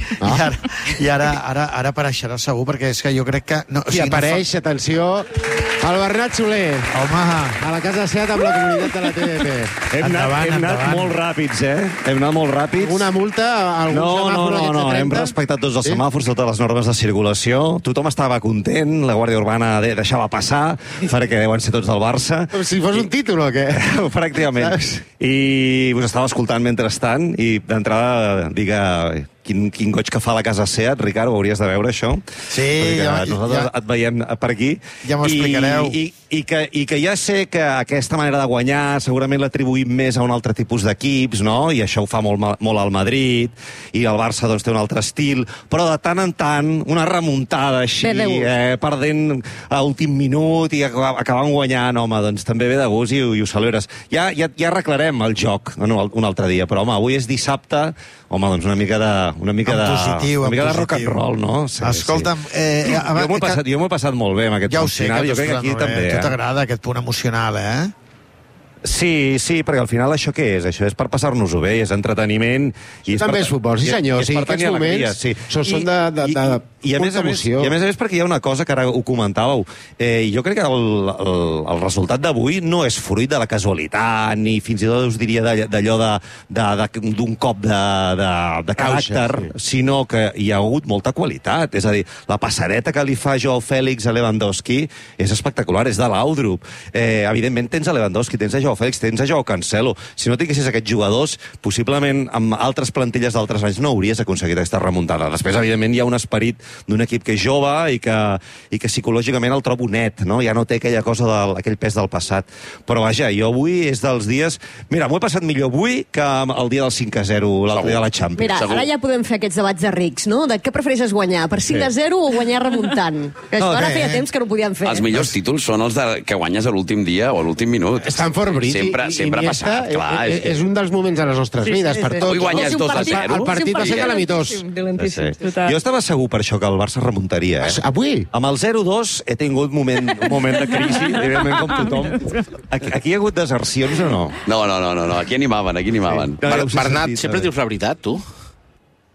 I ara apareixerà segur, perquè és que jo crec que... I apareix, atenció, el Bernat Soler. Home! A la casa SEAT amb la comunitat de la TDT. Hem anat molt ràpids, Hem anat molt ràpids. Una multa, algun semàfor d'aquests de 30? Hem respectat tots els semàfors, totes les normes de circulació. Tothom estava content, la Guàrdia Urbana deixava passar, perquè deuen ser tots del Barça. Com si fos un títol o què? Pràcticament. I us estava escoltant mentrestant, i d'entrada quin goig que fa la casa SEAT, Ricard, ho hauries de veure, això. Sí, nosaltres et veiem per aquí. Ja m'ho explicareu. I que ja sé que aquesta manera de guanyar segurament l'atribuïm més a un altre tipus d'equips, no? I això ho fa molt al Madrid, i el Barça doncs, té un altre estil, però de tant en tant, una remuntada així, perdent a últim minut i acabant guanyant, home, doncs també ve de gust i ho celebres. Ja arreglarem el joc un altre dia, però home, avui és dissabte, home, doncs una mica de rock and roll, no? Sí, escolta'm... Jo m'ho he passat molt bé amb aquest punt final, jo crec que aquí també. A tu t'agrada aquest punt emocional, Sí, perquè al final això què és? Això és per passar-nos-ho bé, és entreteniment... També és futbol, sí senyor. Sí, aquests moments són de molta emoció. I a més perquè hi ha una cosa que ara ho comentàveu. Jo crec que el resultat d'avui no és fruit de la casualitat, ni fins i tot us diria d'allò d'un cop de caràcter, sinó que hi ha hagut molta qualitat. És a dir, la passareta que li fa Joao Fèlix a Lewandowski és espectacular, és de l'Audrup. Evidentment tens a Lewandowski, tens a Joao Fèlix, tens a Joao Cancelo. Si no tinguessis aquests jugadors, possiblement amb altres plantilles d'altres anys no hauries aconseguit aquesta remuntada. Després, evidentment, hi ha un esperit d'un equip que és jove i que psicològicament el trobo net, no? Ja no té aquella cosa aquell pes del passat. Però vaja, jo avui és dels dies... Mira, m'ho he passat millor avui que el dia del 5-0, l'altre dia de la Champions. Mira, ara ja podem fer aquests debats de rics, no? De què prefereixes guanyar, per 5-0 o guanyar remuntant? Que això ara feia temps que no podíem fer. Els millors títols són els que guanyes a l'últim dia o a l'últim minut. Stanford Bridge sempre ha passat, clar. És un dels moments de les nostres vides, per tots. Avui guanyes 2-0. El partit va ser calamitós. Jo estava segur per això que el Barça remuntaria. Avui? Amb el 0-2 he tingut un moment de crisi, evidentment com tothom. Aquí hi ha hagut desercions o no? No, aquí animaven. Bernat, sempre dius la veritat, tu?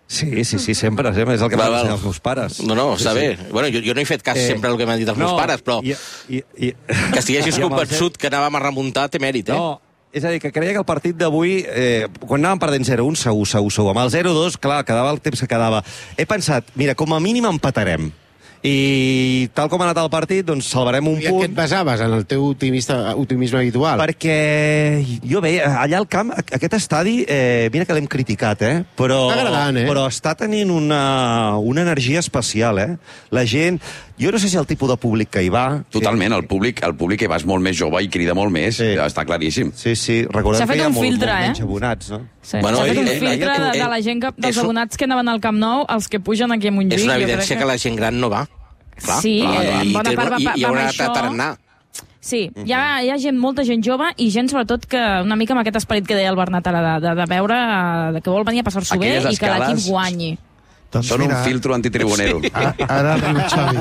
Sí, sempre, és el que m'han ensenyat els meus pares. No, està bé. Bueno, jo no he fet cas sempre al que m'han dit els meus pares, però que estiguessis convençut que anàvem a remuntar té mèrit, No, és a dir, que creia que el partit d'avui, quan anàvem perdent 0-1, segur. Amb el 0-2, clar, quedava el temps que quedava. He pensat, mira, com a mínim empatarem. I tal com ha anat el partit, doncs salvarem un punt. I en què et basaves? En el teu optimisme habitual? Perquè jo veia, allà al camp, aquest estadi, mira que l'hem criticat, però està tenint una energia especial, La gent... Jo no sé si el tipus de públic que hi va... Totalment, el públic que hi va és molt més jove i crida molt més, està claríssim. Sí, recordem que hi ha molt menys abonats, no? S'ha fet un filtre de la gent, dels abonats que anaven al Camp Nou, els que pugen aquí a Montjuïc. És una evidència que la gent gran no va. Sí, en bona part va amb això. Sí, hi ha molta gent jove i gent, sobretot, que una mica amb aquest esperit que deia el Bernat ara, de veure, que vol venir a passar-s'ho bé i que l'equip guanyi. Són un filtro antitribunero. Ara arriba Xavi.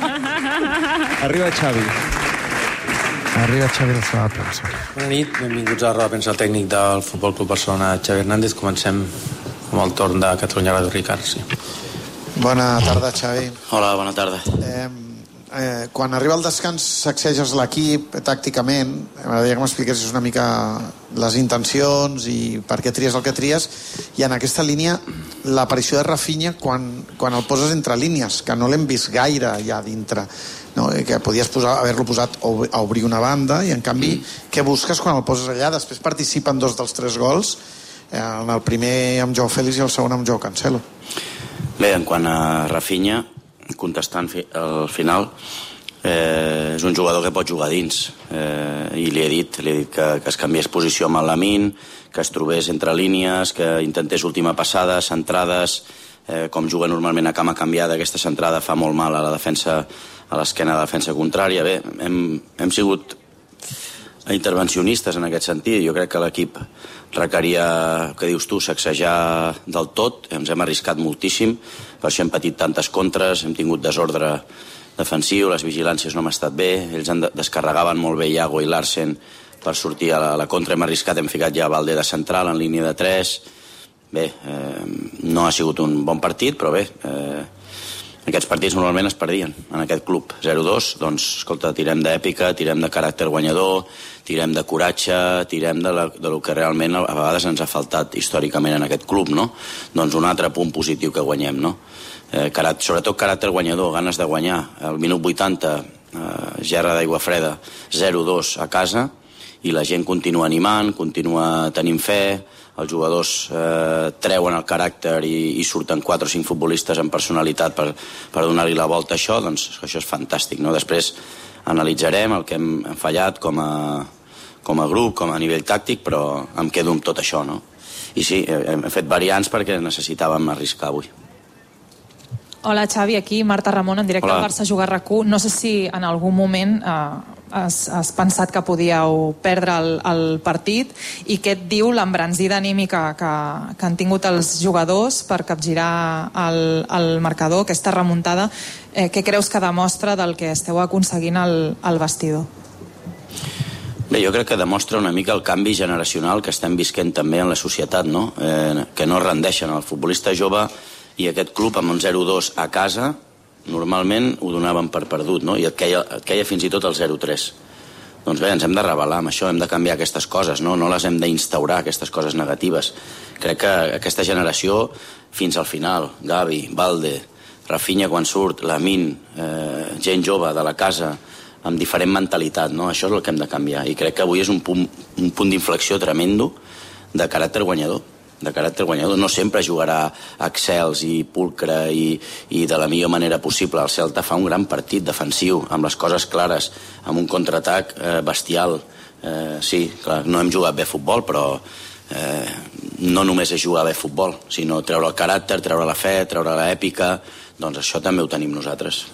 Arriba Xavi a la sala de premsa. Bona nit, benvinguts a la roda de premsa tècnic del Futbol Club Barcelona. Xavi Hernández, comencem amb el torn de Catalunya Ràdio, Ricard. Sí. Bona tarda, Xavi. Hola, bona tarda. Quan arriba el descans sacseges l'equip tàcticament, m'agradaria que m'expliquessis una mica les intencions i per què tries el que tries, i en aquesta línia l'aparició de Rafinha quan el poses entre línies, que no l'hem vist gaire ja dintre, no? Que podies haver-lo posat a obrir una banda, i en canvi què busques quan el poses allà? Després participen 2 dels 3 gols, el primer amb Joao Félix i el segon amb Joao Cancelo. Bé, en quant a Rafinha, contestant al final, és un jugador que pot jugar dins, i li he dit que es canviés posició amb el Lamine, que es trobés entre línies, que intentés última passada, centrades, com juga normalment a cama canviada. Aquesta centrada fa molt mal a la defensa, a l'esquena de la defensa contrària. Bé, hem sigut intervencionistes en aquest sentit. Jo crec que l'equip requeria, que dius tu, sacsejar del tot. Ens hem arriscat moltíssim, per això hem patit tantes contres, hem tingut desordre defensiu, les vigilàncies no han estat bé, ells descarregaven molt bé Iago i Larsen per sortir a la contra, hem arriscat, hem ficat ja Valde de central en línia de 3. Bé, no ha sigut un bon partit, però bé, aquests partits normalment es perdien en aquest club. 0-2, doncs, escolta, tirem d'èpica, tirem de caràcter guanyador, tirem de coratge, tirem de lo que realment a vegades ens ha faltat històricament en aquest club, no? Doncs un altre punt positiu que guanyem, no? Sobretot caràcter guanyador, ganes de guanyar. Al minut 80, gerra d'aigua freda, 0-2 a casa, i la gent continua animant, continua tenint fe, els jugadors treuen el caràcter i surten 4 o 5 futbolistes amb personalitat per donar-li la volta a això, doncs això és fantàstic, no? Després analitzarem el que hem fallat com a grup, com a nivell tàctic, però em quedo amb tot això, no? I sí, hem fet variants perquè necessitàvem arriscar avui. Hola, Xavi, aquí Marta Ramon, en directe al Barça Jugar RAC1. No sé si en algun moment has pensat que podíeu perdre el partit, i què et diu l'embranzida anímica que han tingut els jugadors per capgirar el marcador, aquesta remuntada. Què creus que demostra del que esteu aconseguint al vestidor? Bé, jo crec que demostra una mica el canvi generacional que estem visquent també en la societat, no? Que no rendeixen. El futbolista jove i aquest club amb un 0-2 a casa normalment ho donaven per perdut, no? I et queia fins i tot el 0-3. Doncs bé, ens hem de rebel·lar amb això, hem de canviar aquestes coses, no les hem d'instaurar, aquestes coses negatives. Crec que aquesta generació fins al final, Gavi, Valde, Rafinha quan surt, Lamine, gent jove de la casa amb diferent mentalitat, no? Això és el que hem de canviar, i crec que avui és un punt d'inflexió tremendo de caràcter guanyador. No sempre jugarà Excels i pulcre i de la millor manera possible. El Celta fa un gran partit defensiu, amb les coses clares, amb un contraatac bestial. Sí, clar, no hem jugat bé a futbol, però no només és jugar bé a futbol, sinó treure el caràcter, treure la fe, treure l'èpica. Doncs això també ho tenim nosaltres.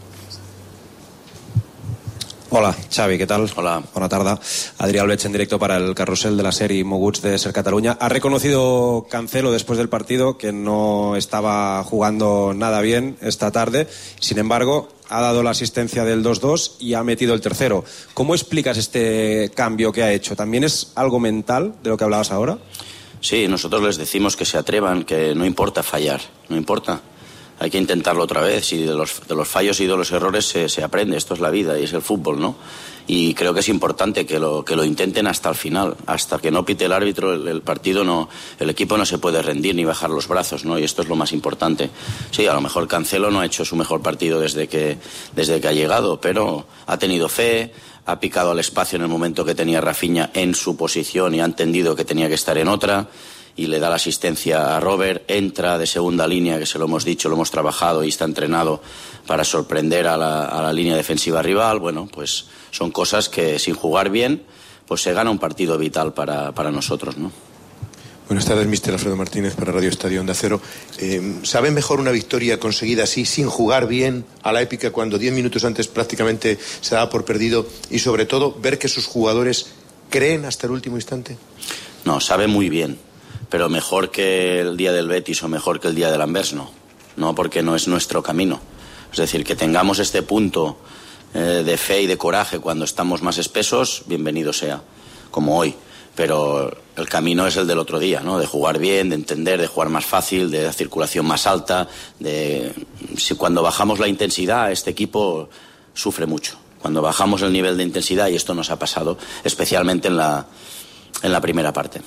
Hola, Xavi, ¿qué tal? Hola. Buena tarde. Adrián Albeche en directo para el carrusel de la serie Moguts de Ser Cataluña. Ha reconocido Cancelo después del partido que no estaba jugando nada bien esta tarde. Sin embargo, ha dado la asistencia del 2-2 y ha metido el tercero. ¿Cómo explicas este cambio que ha hecho? ¿También es algo mental de lo que hablabas ahora? Sí, nosotros les decimos que se atrevan, que no importa fallar, no importa. Hay que intentarlo otra vez, y de los fallos y de los errores se aprende, esto es la vida y es el fútbol, ¿no? Y creo que es importante que lo intenten hasta el final, hasta que no pite el árbitro, el partido no, el equipo no se puede rendir ni bajar los brazos, ¿no? Y esto es lo más importante. Sí, a lo mejor Cancelo no ha hecho su mejor partido desde que ha llegado, pero ha tenido fe, ha picado al espacio en el momento que tenía Rafinha en su posición y ha entendido que tenía que estar en otra, y le da la asistencia a Robert, entra de segunda línea, que se lo hemos dicho, lo hemos trabajado y está entrenado para sorprender a la línea defensiva rival. Bueno, pues son cosas que sin jugar bien pues se gana un partido vital para nosotros, ¿no? Buenas tardes, mister Alfredo Martínez para Radio Estadio Onda Cero. ¿Sabe mejor una victoria conseguida así, sin jugar bien, a la épica, cuando 10 minutos antes prácticamente se daba por perdido, y sobre todo ver que sus jugadores creen hasta el último instante? No, sabe muy bien, pero mejor que el día del Betis o mejor que el día del Anvers, no, porque no es nuestro camino. Es decir, que tengamos este punto de fe y de coraje cuando estamos más espesos, bienvenido sea, como hoy. Pero el camino es el del otro día, ¿no? De jugar bien, de entender, de jugar más fácil, de la circulación más alta. Si cuando bajamos la intensidad, este equipo sufre mucho. Cuando bajamos el nivel de intensidad, y esto nos ha pasado, especialmente en la primera parte.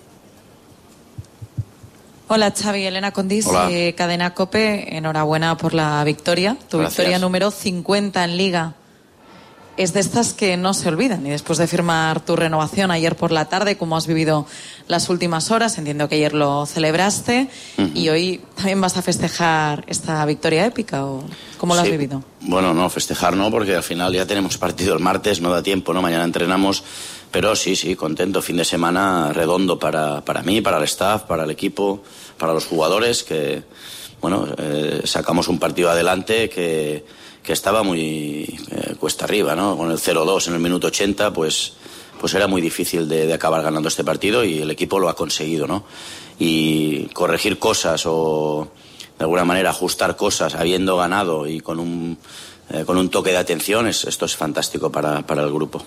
Hola Xavi, Elena Condis, Cadena COPE, enhorabuena por la victoria. Tu Gracias. Victoria número 50 en Liga. Es de estas que no se olvidan, y después de firmar tu renovación ayer por la tarde, ¿cómo has vivido las últimas horas? Entiendo que ayer lo celebraste, y hoy también vas a festejar esta victoria épica, ¿o cómo lo has vivido? Bueno, no, festejar no, porque al final ya tenemos partido el martes, no da tiempo, ¿no? Mañana entrenamos, pero sí, contento, fin de semana redondo para mí, para el staff, para el equipo, para los jugadores, que, bueno, sacamos un partido adelante que estaba muy cuesta arriba, ¿no? Con el 0-2 en el minuto 80, pues era muy difícil de acabar ganando este partido, y el equipo lo ha conseguido, ¿no? Y corregir cosas o de alguna manera ajustar cosas habiendo ganado y con un toque de atención, esto es fantástico para el grupo.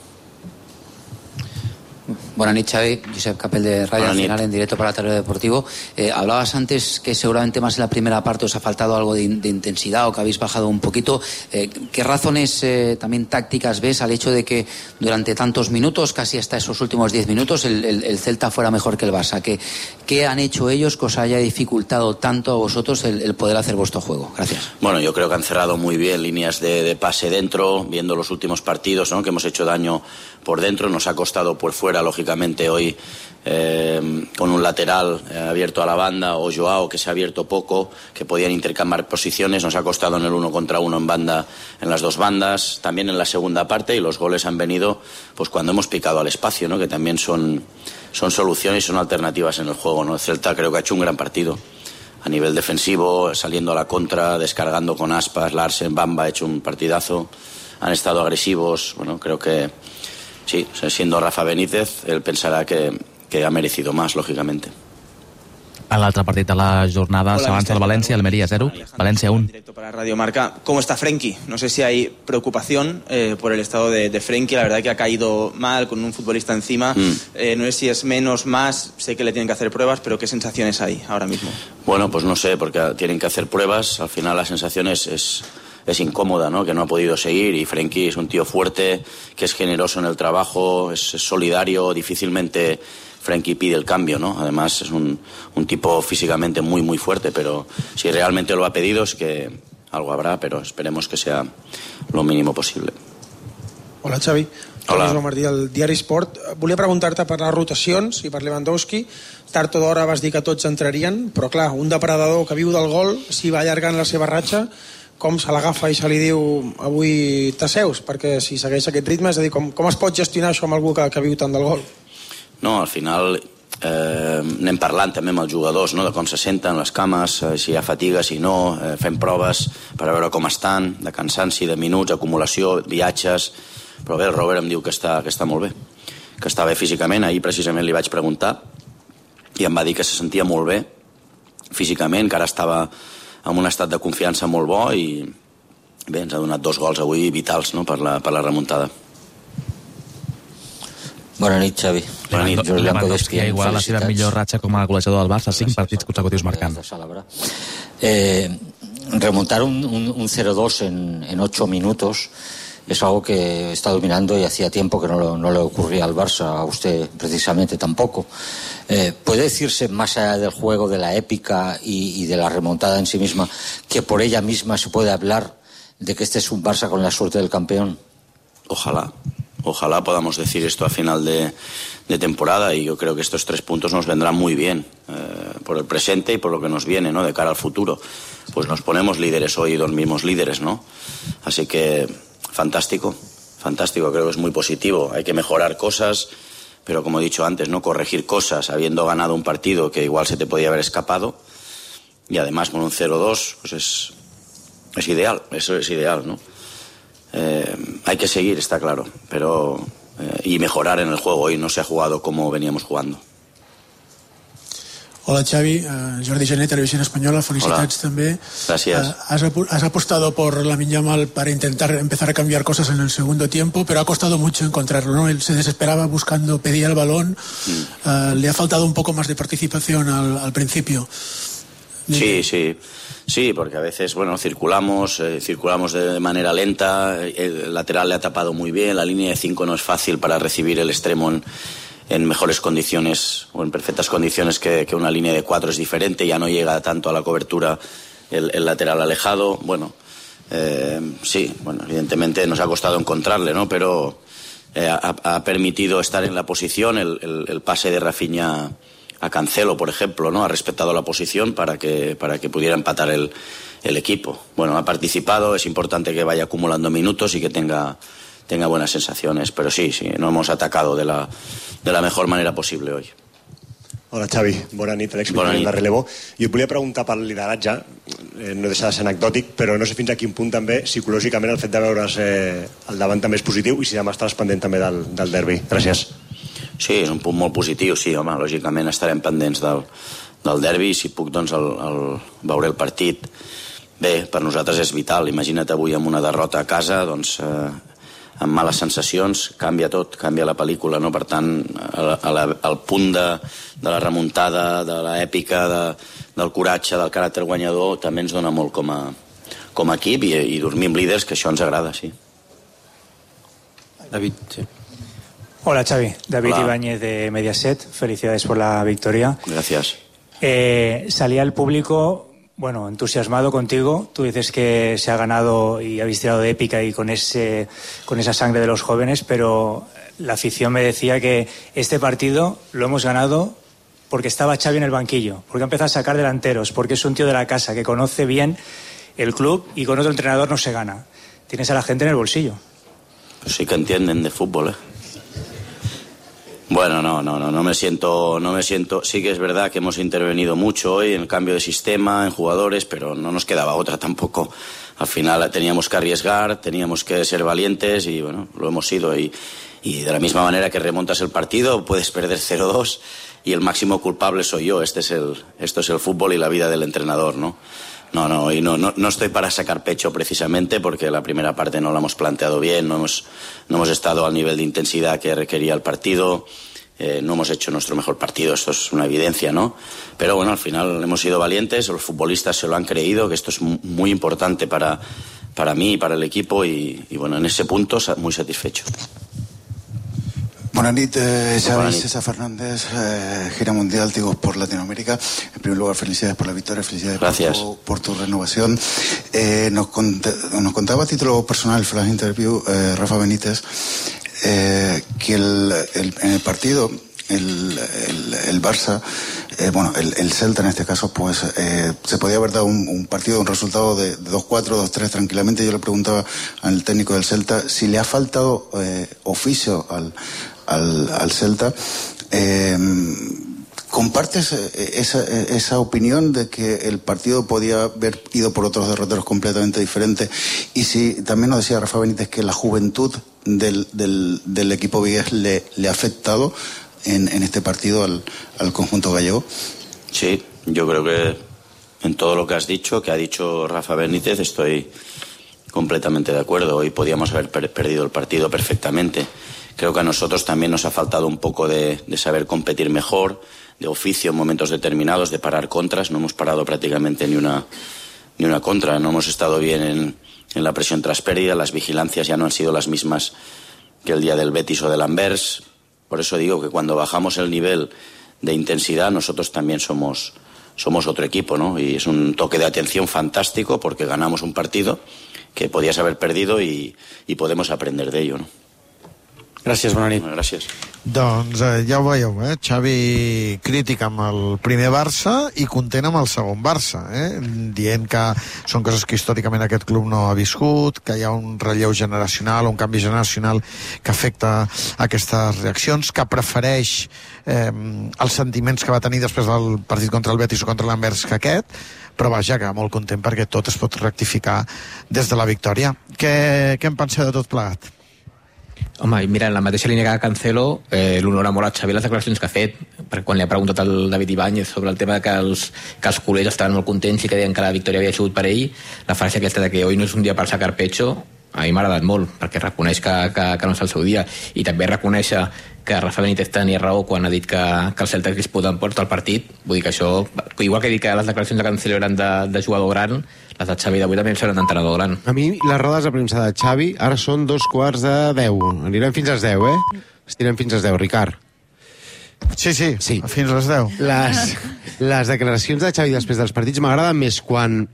Buenas noches, Xavi. Josep Capel de Radio Nacional, en directo para Tarot Deportivo. Hablabas antes que seguramente más en la primera parte os ha faltado algo de intensidad, o que habéis bajado un poquito. ¿Qué razones también tácticas ves al hecho de que durante tantos minutos, casi hasta esos últimos 10 minutos, el Celta fuera mejor que el Barça? ¿Qué han hecho ellos que os haya dificultado tanto a vosotros el poder hacer vuestro juego? Gracias. Bueno, yo creo que han cerrado muy bien líneas de pase dentro, viendo los últimos partidos, ¿no? Que hemos hecho daño por dentro, nos ha costado por fuera, lógicamente hoy, con un lateral abierto a la banda, o Joao, que se ha abierto poco, que podían intercambiar posiciones, nos ha costado en el 1 contra 1 en banda, en las dos bandas, también en la segunda parte, y los goles han venido pues cuando hemos picado al espacio, ¿no? Que también son soluciones y son alternativas en el juego, ¿no? El Celta creo que ha hecho un gran partido a nivel defensivo, saliendo a la contra, descargando con Aspas, Larsen, Bamba, ha hecho un partidazo, han estado agresivos. Bueno, creo que sí, siendo Rafa Benítez, él pensarà que ha merecido más, lógicamente. A l'altre partit de la jornada s'avança el València, Almería 0, València 1. Directo para Radio Marca. ¿Cómo está Frenkie? No sé si hay preocupación por el estado de Frenkie. La verdad que ha caído mal, con un futbolista encima. No sé si es menos, más. Sé que le tienen que hacer pruebas, pero ¿qué sensaciones hay ahora mismo? Bueno, pues no sé, porque tienen que hacer pruebas. Al final la sensación es incómoda, ¿no? Que no ha podido seguir, y Frenkie es un tío fuerte, que es generoso en el trabajo, es solidario, difícilmente Frenkie pide el cambio, ¿no? Además es un tipo físicamente muy, muy fuerte, pero si realmente lo ha pedido es que algo habrá, pero esperemos que sea lo mínimo possible. Hola, Xavi. Hola. Carles Martí, del diari Sport. Volia preguntar-te per les rotacions i per Lewandowski. Tard o d'hora vas dir que tots entrarien, però clar, un depredador que viu del gol, si va allargant la seva ratxa, com se l'agafa i se li diu avui t'asseus? Perquè si segueix aquest ritme, és a dir, com es pot gestionar això amb algú que viu tant del gol? No, al final anem parlant també amb els jugadors, no? De com se senten les cames, si hi ha fatiga, si no, fem proves per a veure com estan, de cansanci, de minuts, acumulació, viatges, però bé, el Robert em diu que està molt bé, que està bé físicament. Ahir precisament li vaig preguntar i em va dir que se sentia molt bé físicament, que ara estava en un estat de confiança molt bo, i bé, ens ha donat 2 gols avui vitals, no? per la remuntada. Bona nit, Xavi. Bona nit. Lewandowski ha igualat la seva millor ratxa com a golejador del Barça, 5 partits consecutius marcant. Remontar un 0-2 en 8 minutos es algo que está dominando y hacía tiempo que no le ocurría al Barça, a usted precisamente tampoco. ¿Puede decirse, más allá del juego, de la épica y de la remontada en sí misma, que por ella misma se puede hablar de que este es un Barça con la suerte del campeón? Ojalá podamos decir esto a final de temporada, y yo creo que estos 3 puntos nos vendrán muy bien por el presente y por lo que nos viene, ¿no? De cara al futuro. Pues nos ponemos líderes hoy y dormimos líderes, ¿no? Así que fantástico, creo que es muy positivo. Hay que mejorar cosas, pero como he dicho antes, no corregir cosas habiendo ganado un partido que igual se te podía haber escapado, y además con un 0-2 pues es ideal, eso es ideal, ¿no? Hay que seguir, está claro, pero y mejorar en el juego. Hoy no se ha jugado como veníamos jugando. Hola Xavi, Jordi Gené, Televisión Española, felicidades también. Gracias. Has apostado por Lamine Yamal para intentar empezar a cambiar cosas en el segundo tiempo, pero ha costado mucho encontrarlo, ¿no? Él se desesperaba buscando, pedía el balón, le ha faltado un poco más de participación al principio. Sí, porque a veces, circulamos de manera lenta, el lateral le ha tapado muy bien, la línea de 5 no es fácil para recibir el extremo en mejores condiciones o en perfectas condiciones que una línea de 4 es diferente, ya no llega tanto a la cobertura el lateral alejado. Evidentemente nos ha costado encontrarle, ¿no? Pero ha permitido estar en la posición, el pase de Rafinha a Cancelo, por ejemplo, ¿no? Ha respetado la posición para que pudiera empatar el equipo. Ha participado, es importante que vaya acumulando minutos y que tenga buenas sensaciones, pero sí, no hemos atacado de la mejor manera posible hoy. Hola Xavi, bona nit, Àlex Piqué de Relevo. Jo et volia preguntar pel lideratge, no deixa de ser anecdòtic, però no sé fins a quin punt també psicològicament el fet de veure's al davant també és positiu, i si demà estàs pendent també del derbi. Gràcies. Sí, és un punt molt positiu, sí, home, lògicament estarem pendents del derbi, i si puc, doncs, veure el partit. Bé, per nosaltres és vital. Imagina't avui amb una derrota a casa, doncs, amb males sensacions, canvia tot, canvia la pel·lícula, no? Per tant, el punt de la remuntada, de l'èpica, del coratge, del caràcter guanyador, també ens dona molt com a equip, i dormim líders, que això ens agrada, sí. David, sí. Hola Xavi, David Ibáñez de Mediaset, felicidades por la victoria. Gracias. Salía el público, entusiasmado contigo. Tú dices que se ha ganado y habéis tirado de épica y con esa sangre de los jóvenes, pero la afición me decía que este partido lo hemos ganado porque estaba Xavi en el banquillo, porque ha empezado a sacar delanteros, porque es un tío de la casa que conoce bien el club y con otro entrenador no se gana. Tienes a la gente en el bolsillo. Pues sí que entienden de fútbol, ¿eh? No me siento. Sí que es verdad que hemos intervenido mucho hoy en el cambio de sistema, en jugadores, pero no nos quedaba otra tampoco. Al final teníamos que arriesgar, teníamos que ser valientes, y lo hemos sido. Y de la misma manera que remontas el partido, puedes perder 0-2 y el máximo culpable soy yo. Esto es el fútbol y la vida del entrenador, ¿no? No estoy para sacar pecho precisamente, porque la primera parte no la hemos planteado bien, no hemos estado al nivel de intensidad que requería el partido, no hemos hecho nuestro mejor partido, esto es una evidencia, ¿no? Pero al final hemos sido valientes, los futbolistas se lo han creído, que esto es muy importante para mí y para el equipo, y en ese punto muy satisfecho. Buenas noches, Xavi. César Fernández, gira mundial, Tigos por Latinoamérica. En primer lugar, felicidades por la victoria, felicidades por tu renovación. Nos contaba a título personal, flash interview, Rafa Benítez, que en el partido el Barça, el Celta en este caso, pues se podía haber dado un partido, un resultado de 2-4, 2-3 tranquilamente. Yo le preguntaba al técnico del Celta si le ha faltado oficio al Celta. ¿Compartes esa opinión de que el partido podía haber ido por otros derroteros completamente diferentes? Y si también nos decía Rafa Benítez que la juventud del equipo vigués le ha afectado en este partido al conjunto gallego. Sí, yo creo que en todo lo que has dicho, que ha dicho Rafa Benítez, estoy completamente de acuerdo. Hoy podíamos haber perdido el partido perfectamente. Creo que a nosotros también nos ha faltado un poco de saber competir mejor, de oficio en momentos determinados, de parar contras. No hemos parado prácticamente ni una contra, no hemos estado bien en la presión tras pérdida, las vigilancias ya no han sido las mismas que el día del Betis o del Anvers. Por eso digo que cuando bajamos el nivel de intensidad, nosotros también somos otro equipo, ¿no? Y es un toque de atención fantástico porque ganamos un partido que podías haber perdido y podemos aprender de ello, ¿no? Gràcies, bona nit. Gràcies. Doncs ja ho veieu, Xavi crític amb el primer Barça i content amb el segon Barça, dient que són coses que històricament aquest club no ha viscut, que hi ha un relleu generacional, un canvi generacional que afecta aquestes reaccions, que prefereix els sentiments que va tenir després del partit contra el Betis o contra l'Anvers que aquest, però vaja, que molt content perquè tot es pot rectificar des de la victòria. Què en penseu de tot plegat? Home, mira, en la mateixa línia que Cancelo, l'honora molt a Xavi les declaracions que ha fet, perquè quan li ha preguntat al David Ibáñez sobre el tema que els culers estaven molt contents i que deien que la victòria havia sigut per ell, la frase aquesta de que hoy no és un dia per sacar pecho, a mi m'ha agradat molt, perquè reconeix que no és el seu dia, i també reconèixer que Rafa Benítez tenia raó quan ha dit que el Celta disputa en porta el partit. Vull dir que això, igual que he dit que les declaracions de Cancelo eren de jugador gran, les de Xavi d'avui també em semblen d'entrenador gran. A mi les rodes de premsa de Xavi ara són 9:45. Anirem fins a les 10, Estirem fins a les 10, Ricard. Sí, fins a les 10. Les declaracions de Xavi després dels partits m'agraden més quan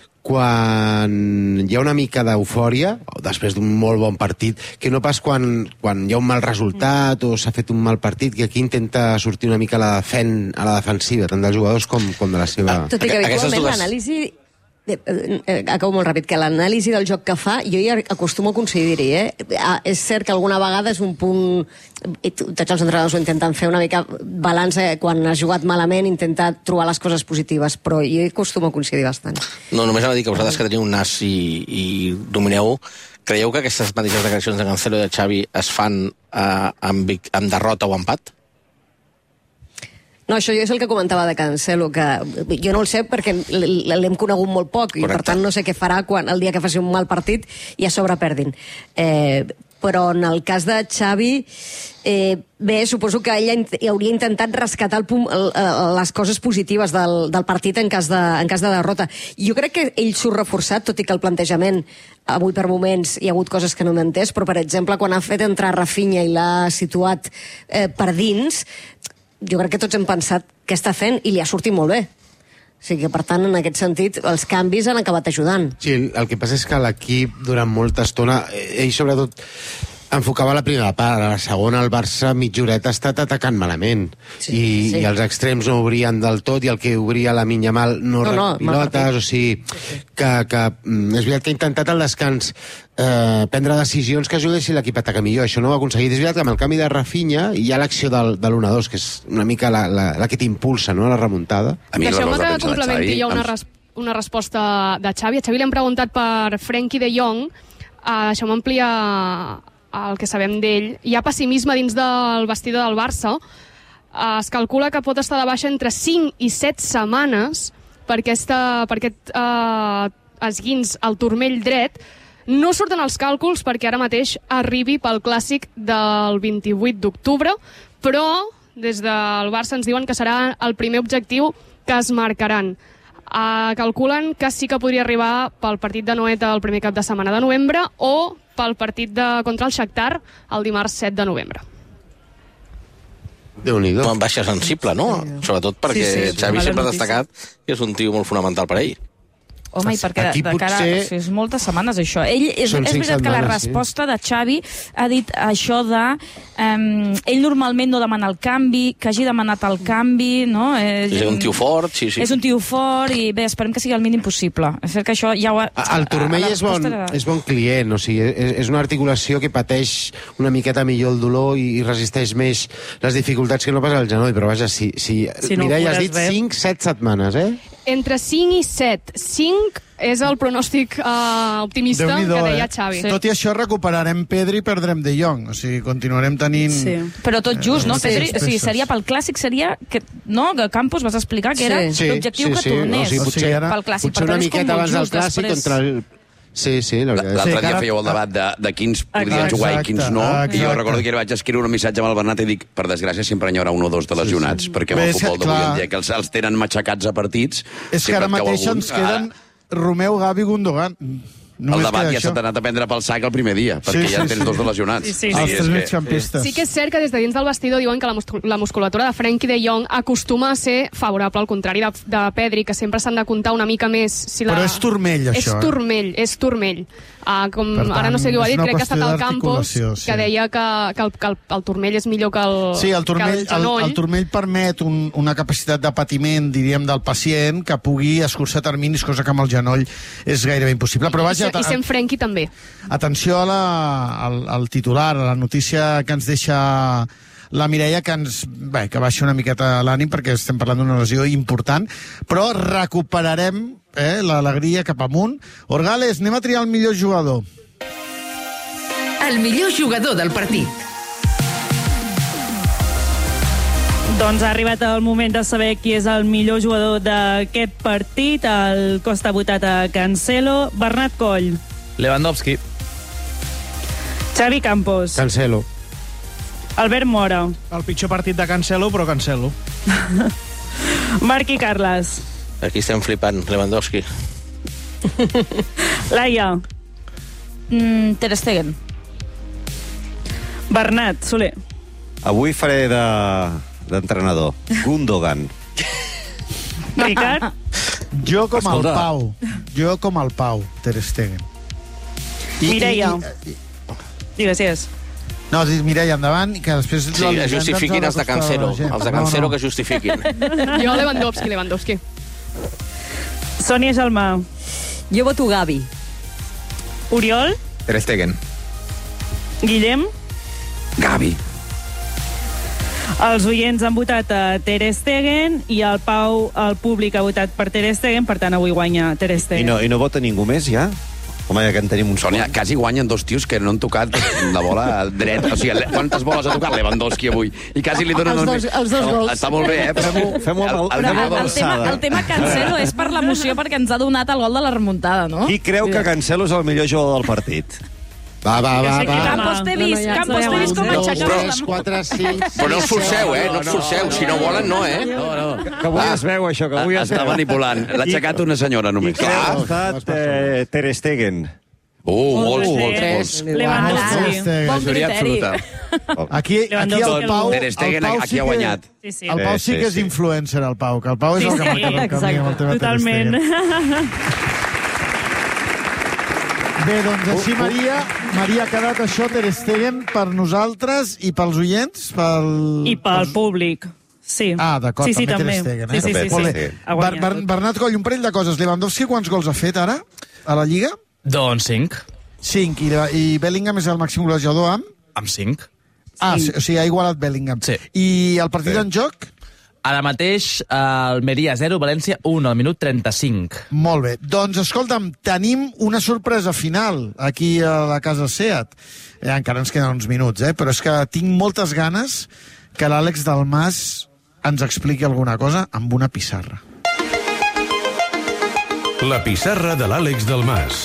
hi ha una mica d'eufòria, o després d'un molt bon partit, que no pas quan hi ha un mal resultat o s'ha fet un mal partit, que aquí intenta sortir una mica a la defensiva, tant dels jugadors com de la seva... Tot i que habitualment l'anàlisi... Acabo molt ràpid, que l'anàlisi del joc que fa jo ja acostumo a coincidir-hi, és cert que alguna vegada és un punt, i tots els entrenadors ho intenten fer, una mica balanç quan has jugat malament, intentar trobar les coses positives, però jo hi acostumo a coincidir bastant. No, només anava a dir que vosaltres que teniu un nas i domineu, creieu que aquestes mateixes declaracions de Cancelo i de Xavi es fan amb derrota o empat? No, això jo és el que comentava de Cancelo, que jo no el sé perquè l'hem conegut molt poc i per tant no sé què farà quan el dia que faci un mal partit i a sobre perdin. Però en el cas de Xavi, bé, suposo que ell hauria intentat rescatar les coses positives del partit en cas de derrota. Jo crec que ell s'ho ha reforçat, tot i que el plantejament avui per moments hi ha hagut coses que no m'he entès, però per exemple quan ha fet entrar Rafinha i l'ha situat per dins, jo crec que tots hem pensat què està fent i li ha sortit molt bé. O sigui que, per tant, en aquest sentit, els canvis han acabat ajudant. Sí, el que passa és que l'equip, durant molta estona, ell sobretot enfocava la primera part, a la segona el Barça mitja horeta ha estat atacant malament i els extrems no obrien del tot i el que obria la Minyamal no pilotes, o sigui que és veritat que ha intentat al descans prendre decisions que ajudessin l'equip a atacar millor, això no ho ha aconseguit. És veritat que amb el canvi de Rafinha hi ha l'acció de l'1-2, que és una mica la que t'impulsa, no?, la remuntada. Deixeu-me que complementi jo una resposta de Xavi. A Xavi li han preguntat per Frenkie de Jong, deixeu-me ampliar el que sabem d'ell. Hi ha pessimisme dins del vestidor del Barça. Es calcula que pot estar de baixa entre 5 i 7 setmanes per aquest esguins al turmell dret. No surten els càlculs perquè ara mateix arribi pel clàssic del 28 d'octubre, però des del Barça ens diuen que serà el primer objectiu que es marcaran. Calculen que sí que podria arribar pel partit de Noeta el primer cap de setmana de novembre o pel partit contra el Shakhtar el dimarts 7 de novembre. Déu-n'hi-do. Una baixa sensible, no? Sobretot perquè Xavi sempre ha destacat que és un tio molt fonamental per ell. Home, i perquè de cara... És moltes setmanes, això. És veritat que la resposta de Xavi ha dit això de... ell normalment no demana el canvi, que hagi demanat el canvi, no? És un tio fort, sí. És un tio fort i bé, esperem que sigui el mínim possible. És que això ja ho ha... El turmell és bon client, o sigui, és una articulació que pateix una miqueta millor el dolor i resisteix més les dificultats que no pas el genoll, però vaja, si Mireia, has dit 5-7 setmanes, Entre 5 i 7. 5 és el pronòstic optimista que deia Xavi. Tot i això recuperarem Pedri i perdrem De Jong, o sigui, continuarem tenint... Però tot just, no? Pedri, o sigui, seria pel clàssic, seria que, no? Que Campos vas explicar que era l'objectiu que tornés pel clàssic. Potser una miqueta abans del clàssic contra el... Sí, la veritat. L'altre dia fèieu el debat de quins podien jugar i quins no, i jo recordo que vaig escriure un missatge amb el Bernat i dic, per desgràcia sempre hi haurà un o dos de lesionats, perquè amb el futbol d'avui en dia, que els tenen matxacats a partits... És que ara mateix ens queden Romeu, Gavi, Gundogan... El debat ja s'ha anat a prendre pel sac el primer dia, perquè ja tens dos de lesionats. Els tres migcampistes. Sí que és cert que des de dins del vestidor diuen que la musculatura de Frenkie de Jong acostuma a ser favorable, al contrari de Pedri, que sempre s'han de comptar una mica més... Però és turmell, això. És turmell. Ara no sé qui ho ha dit, crec que ha estat el Campos, que deia que el turmell és millor que el genoll. Sí, el turmell permet una capacitat de patiment, diríem, del pacient, que pugui escurçar terminis, cosa que amb el genoll és gairebé impossible. Però vaja, i sent Frenkie també. Atenció al titular, a la notícia que ens deixa la Mireia, que baixa una miqueta l'ànim perquè estem parlant d'una lesió important, però recuperarem l'alegria cap amunt. Orgales, anem a triar el millor jugador. El millor jugador del partit. Doncs ha arribat el moment de saber qui és el millor jugador d'aquest partit. El Costa ha votat a Cancelo. Bernat Coll. Lewandowski. Xavi Campos. Cancelo. Albert Mora. El pitjor partit de Cancelo, però Cancelo. Marc i Carles. Aquí estem flipant, Lewandowski. Laia. Ter Stegen. Bernat Soler. Avui faré d'entrenador. Gundogan. Ricard? Jo com el Pau, Ter Stegen. Mireia. Digues. No, Mireia, endavant, que després... Sí, que justifiquin els de Cancelo. Els de Cancelo que justifiquin. Jo Lewandowski. Sònia Gelmà. Jo voto Gavi. Oriol. Ter Stegen. Guillem. Gavi. Els oients han votat a Ter Stegen i el Pau, el públic, ha votat per Ter Stegen, per tant avui guanya Ter Stegen. I no vota ningú més, ja? Home, ja que en tenim un... Sònia, quasi guanyen dos tios que no han tocat la bola dreta. O sigui, quantes boles ha tocat Lewandowski avui? I quasi li donen... Els dos gols. Està molt bé, Fem-ho el tema Cancelo és per l'emoció, perquè ens ha donat el gol de la remuntada, no? Qui creu que Cancelo és el millor jugador del partit? Va. Campos, t'he vist com aixecaves la mà. 4, 5... Però no us forceu, no us forceu. Si no volen, no, No. Que avui es veu, això, que avui es veu. Està manipulant. L'ha aixecat una senyora, només. I ha estat Ter Stegen. Molts. Lewandowski. Majoria absoluta. Aquí el Pau... Ter Stegen aquí ha guanyat. El Pau sí que és influencer, el Pau, que el Pau és el que marca el camí amb el tema Ter Stegen. Totalment. Bé, doncs així, Maria, ha quedat això, Ter Stegen, per nosaltres i pels oients, I pel públic. Sí. D'acord, sí, també també. Ter Stegen. Sí. Bernat Coll, un parell de coses. Lewandowski quants gols ha fet ara, a la Lliga? Doncs 5. 5, i Bellingham és el màxim golejador amb? Amb 5. O sigui, ha igualat Bellingham. Sí. I el partit en joc? Ara mateix, Almeria 0, València 1, al minut 35. Molt bé. Doncs, escolta'm, tenim una sorpresa final aquí a la casa SEAT. Encara ens queden uns minuts, però és que tinc moltes ganes que l'Àlex Dalmas ens expliqui alguna cosa amb una pissarra. La pissarra de l'Àlex Dalmas.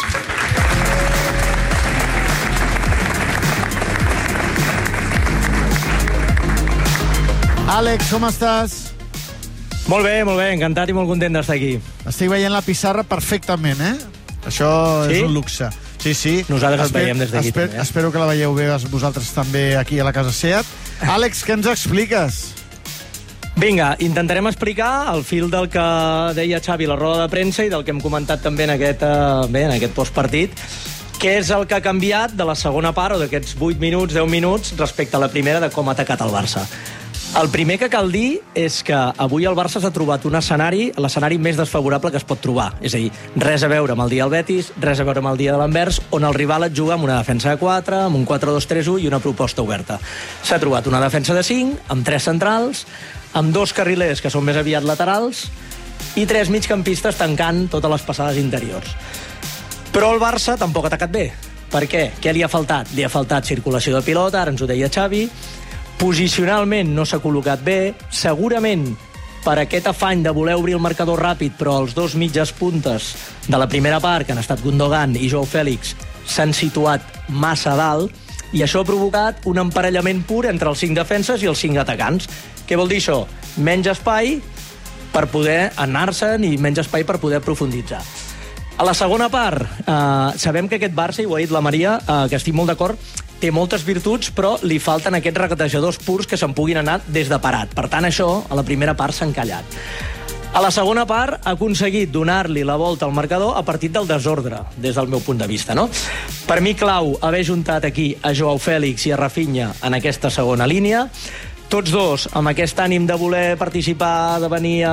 Àlex, com estàs? Molt bé, encantat i molt content d'estar aquí. Estic veient la pissarra perfectament, Això és un luxe. Sí. Nosaltres el veiem des d'aquí. Espero que la veieu bé vosaltres també aquí a la casa SEAT. Àlex, què ens expliques? Vinga, intentarem explicar al fil del que deia Xavi a la roda de premsa i del que hem comentat també en aquest postpartit, què és el que ha canviat de la segona part o d'aquests 8 minuts, 10 minuts respecte a la primera de com ha atacat el Barça. El primer que cal dir és que avui el Barça s'ha trobat un escenari, l'escenari més desfavorable que es pot trobar. És a dir, res a veure amb el dia del Betis, res a veure amb el dia de l'Anvers, on el rival et juga amb una defensa de 4, amb un 4-2-3-1 i una proposta oberta. S'ha trobat una defensa de 5, amb 3 centrals, amb 2 carrilers que són més aviat laterals i 3 migcampistes tancant totes les passades interiors. Però el Barça tampoc ha atacat bé. Per què? Què li ha faltat? Li ha faltat circulació de pilota, ara ens ho deia Xavi. Posicionalment no s'ha col·locat bé, segurament per aquest afany de voler obrir el marcador ràpid, però els dos mitges puntes de la primera part, que han estat Gundogan i Joao Fèlix, s'han situat massa dalt, i això ha provocat un emparellament pur entre els 5 defenses i els 5 atacants. Què vol dir això? Menys espai per poder anar-se'n i menys espai per poder profunditzar. A la segona part, sabem que aquest Barça, i ho ha dit la Maria, que estic molt d'acord, té moltes virtuts, però li falten aquests regatejadors purs que se'n puguin anar des de parat. Per tant, això, a la primera part, s'ha encallat. A la segona part, ha aconseguit donar-li la volta al marcador a partir del desordre, des del meu punt de vista, no? Per mi, clau, haver juntat aquí a Joao Fèlix i a Rafinha en aquesta segona línia, tots dos, amb aquest ànim de voler participar, de venir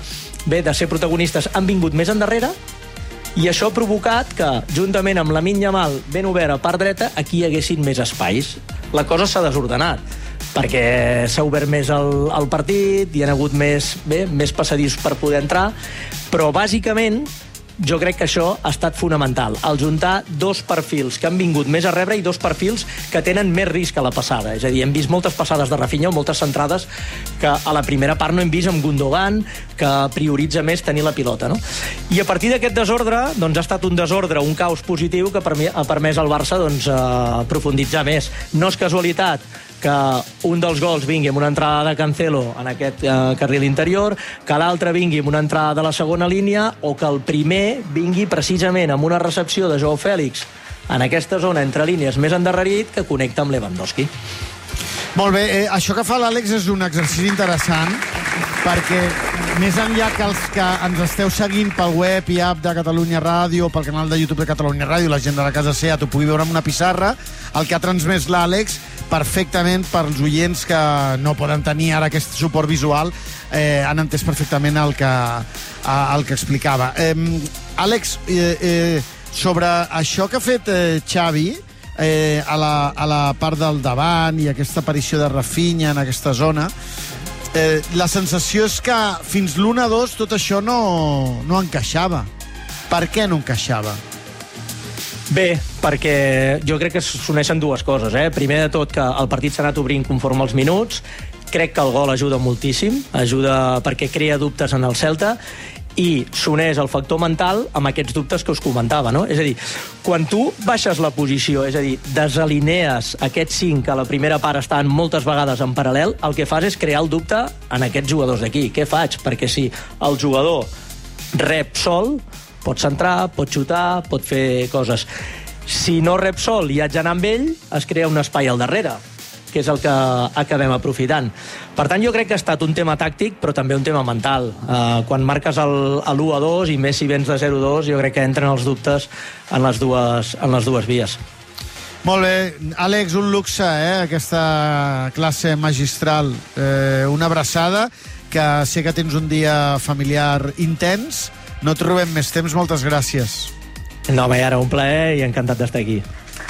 de ser protagonistes, han vingut més endarrere, i això ha provocat que, juntament amb Lamine Yamal ben obert a part dreta, aquí hi haguessin més espais. La cosa s'ha desordenat, perquè s'ha obert més el partit, hi ha hagut més passadissos per poder entrar, però bàsicament jo crec que això ha estat fonamental, el juntar dos perfils que han vingut més a rebre i dos perfils que tenen més risc a la passada. És a dir, hem vist moltes passades de Rafinha o moltes centrades que a la primera part no hem vist amb Gundogan, que prioritza més tenir la pilota, no? I a partir d'aquest desordre, doncs ha estat un desordre, un caos positiu que ha permès al Barça profunditzar més. No és casualitat que un dels gols vingui amb una entrada de Cancelo en aquest carril interior, que l'altre vingui amb una entrada de la segona línia, o que el primer vingui precisament amb una recepció de Joao Fèlix en aquesta zona entre línies més endarrerit, que connecta amb Lewandowski. Molt bé, això que fa l'Àlex és un exercici interessant, perquè més enllà que els que ens esteu seguint pel web i app de Catalunya Ràdio, pel canal de YouTube de Catalunya Ràdio, la gent de la Casa SEAT ho pugui veure amb una pissarra, el que ha transmès l'Àlex perfectament per als oients que no poden tenir ara aquest suport visual, han entès perfectament el que explicava. Àlex, sobre això que ha fet Xavi, a la part del davant i aquesta aparició de Rafinha en aquesta zona, la sensació és que fins l'1-2 tot això no encaixava. Per què no encaixava? Bé, perquè jo crec que s'uneixen dues coses. Primer de tot, que el partit s'ha anat obrint conforme els minuts. Crec que el gol ajuda moltíssim, ajuda perquè crea dubtes en el Celta, i s'uneix el factor mental amb aquests dubtes que us comentava, no? És a dir, quan tu baixes la posició, és a dir, desalinees aquests 5 que a la primera part estan moltes vegades en paral·lel, el que fas és crear el dubte en aquests jugadors d'aquí. Què faig? Perquè si el jugador rep sol, pot centrar, pot xutar, pot fer coses. Si no rep sol i haig d'anar amb ell, es crea un espai al darrere, que és el que acabem aprofitant. Per tant, jo crec que ha estat un tema tàctic, però també un tema mental. Quan marques l'1-2, i més si vens de 0-2, jo crec que entren els dubtes en les dues vies. Molt bé. Àlex, un luxe, aquesta classe magistral. Una abraçada, que sé que tens un dia familiar intens. No et robem més temps, moltes gràcies. No, bé, ara un plaer i encantat d'estar aquí.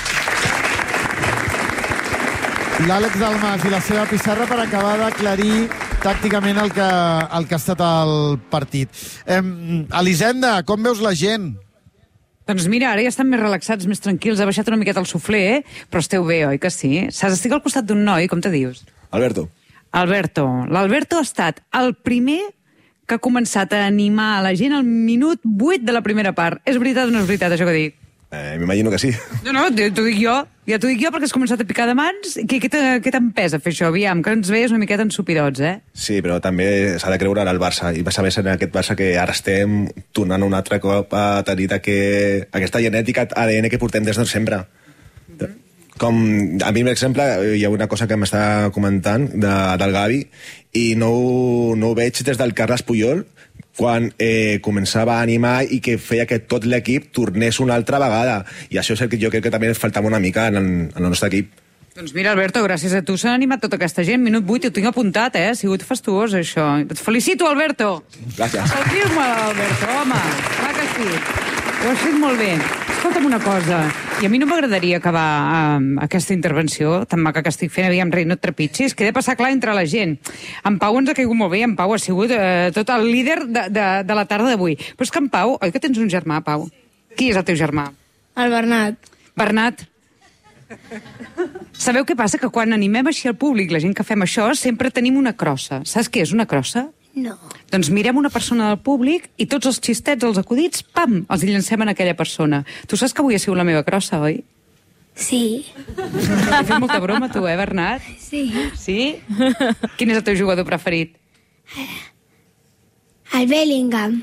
L'Àlex Dalmas i la seva pissarra per acabar d'aclarir tàcticament el que ha estat el partit. Elisenda, com veus la gent? Doncs mira, ara ja estan més relaxats, més tranquils, ha baixat una miqueta el suflé, però esteu bé, oi que sí? Estic al costat d'un noi, com te dius? Alberto. L'Alberto ha estat el primer que ha començat a animar a la gent al minut 8 de la primera part. És veritat o no és veritat, això que dic? M'imagino que sí. No, t'ho dic jo. Ja t'ho dic jo perquè has començat a picar de mans. Què t'empesa fer això? Aviam, que ens veies una miqueta ensopirots, Sí, però també s'ha de creure en el Barça. I passa més en aquest Barça que ara estem tornant un altre cop a tenir aquesta genètica ADN que portem des de sempre. Com a mi, per exemple, hi ha una cosa que m'està comentant del Gavi i no ho veig des del Carles Puyol, quan començava a animar i que feia que tot l'equip tornés una altra vegada. I això és el que jo crec que també faltava una mica en el nostre equip. Doncs mira, Alberto, gràcies a tu s'ha animat tota aquesta gent. Minut 8, ho tinc apuntat, Ha sigut fastuós, això. Et felicito, Alberto! Gràcies. Aplaudim-me, Alberto, home. Clar que sí. Ho has fet molt bé. Escolta'm una cosa, i a mi no m'agradaria acabar aquesta intervenció tan maca que estic fent, aviam, rei, no et trepitgis, que he de passar clar entre la gent. En Pau ens ha caigut molt bé, en Pau ha sigut tot el líder de la tarda d'avui. Però és que en Pau, oi que tens un germà, Pau? Qui és el teu germà? El Bernat. Bernat. Sabeu què passa? Que quan animem així al públic, la gent que fem això, sempre tenim una crossa. Saps què és una crossa? No. Doncs mirem una persona del públic i tots els xistets, els acudits, pam, els llancem en aquella persona. Tu saps que avui ha sigut la meva crossa, oi? Sí. T'he fet molta broma, tu, Bernat? Sí. Sí? Quin és el teu jugador preferit? El Bellingham.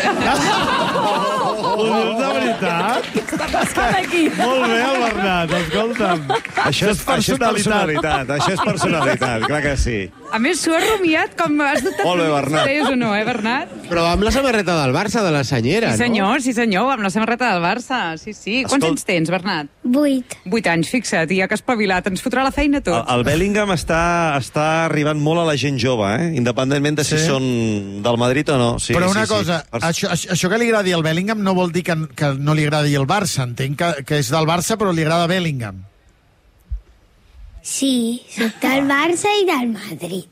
Ho dius de veritat? Està passant aquí. Molt bé, el Bernat, escolta'm. Això és personalitat, clar que sí. A més, s'ho ha rumiat com has dubtat. Molt bé, Bernat. O no, Bernat? Però amb la samarreta del Barça, de la senyera, Sí, senyor, amb la samarreta del Barça. Sí. Quants anys tens, Bernat? 8. 8 anys, fixa't, ja que has espavilat. Ens fotrà la feina tot. El Bellingham està arribant molt a la gent jove, independentment de si són del Madrid o no. Sí, però una cosa, això que li agradi al Bellingham no vol dir que no li agradi el Barça. Entenc que és del Barça, però li agrada Bellingham. Sí, soc del Barça i del Madrid.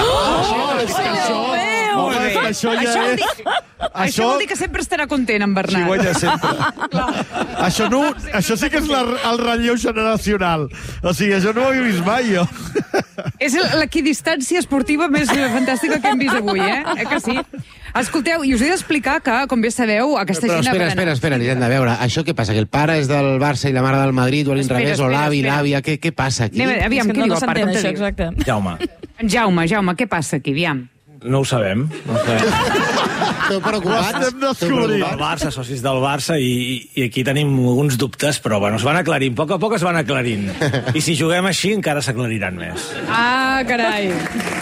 Això vol dir que sempre estarà content, en Bernat. Sí, guanya sempre. Això sí que és el relleu generacional. O sigui, això no ho he vist mai, jo. És l'equidistància esportiva més fantàstica que hem vist avui, que sí? Escolteu, i us he d'explicar que, com bé sabeu, aquesta gent... Però espera, Elisenda, a veure, això què passa? Que el pare és del Barça i la mare del Madrid, o a l'inrevés, o l'avi, l'àvia, què passa aquí? Aviam, qui diu el pare? Exacte. Jaume. Jaume, què passa aquí, aviam? No ho sabem. Esteu preocupats? El Barça, socis del Barça, i aquí tenim alguns dubtes, però bueno, es van aclarint. A poc es van aclarint. I si juguem així, encara s'aclariran més. Ah, carai.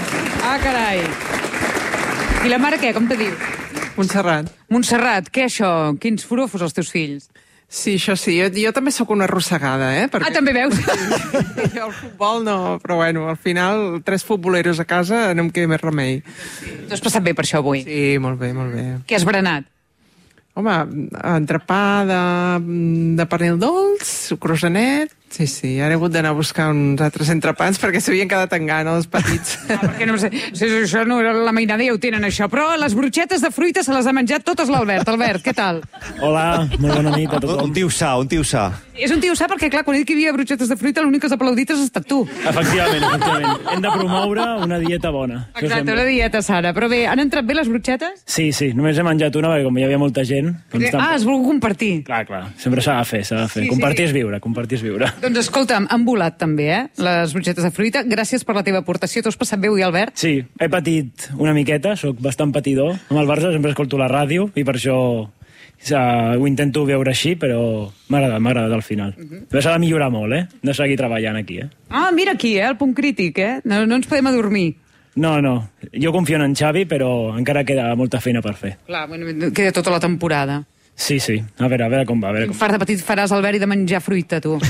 I la mare què? Com te diu? Montserrat, què això? Quins forofos els teus fills? Sí, això sí. Jo també sóc una arrossegada, Perquè... també veus? Jo el futbol no, però bueno, al final 3 futboleros a casa no em queda més remei. Tu has passat bé per això avui? Sí, molt bé. Què has berenat? Home, entrepà de pernil dolç, sucrosanet... Sí, ara he hagut d'anar a buscar uns altres entrepans perquè s'havien quedat en gana els petits. Perquè no sé, això no era la mainada, ja ho tenen això, però les brutxetes de fruita se les ha menjat totes l'Albert. Albert, què tal? Hola, molt bona nit a tothom. Un tio sa. És un tio sa perquè, clar, quan he dit que hi havia brutxetes de fruita, l'únic que has aplaudit has estat tu. Efectivament. Hem de promoure una dieta bona. Exacte, una dieta sana. Però bé, han entrat bé les brutxetes? Sí, només he menjat una perquè com hi havia molta gent... has volgut compartir? Clar, sempre s'ha de fer. Compartir és viure. Doncs escolta'm, han volat també, les brutxetes de fruita. Gràcies per la teva aportació. T'ho has passat bé avui, Albert? Sí, he patit una miqueta, sóc bastant patidor. Amb el Barça sempre escolto la ràdio i per això ho intento veure així, però m'agrada al final. Però s'ha de millorar molt, de seguir treballant aquí, Ah, mira aquí, el punt crític, No ens podem adormir. No, jo confio en Xavi, però encara queda molta feina per fer. Clar, queda tota la temporada. Sí, a veure com va. Far de petit faràs, Albert, i de menjar fruita, tu.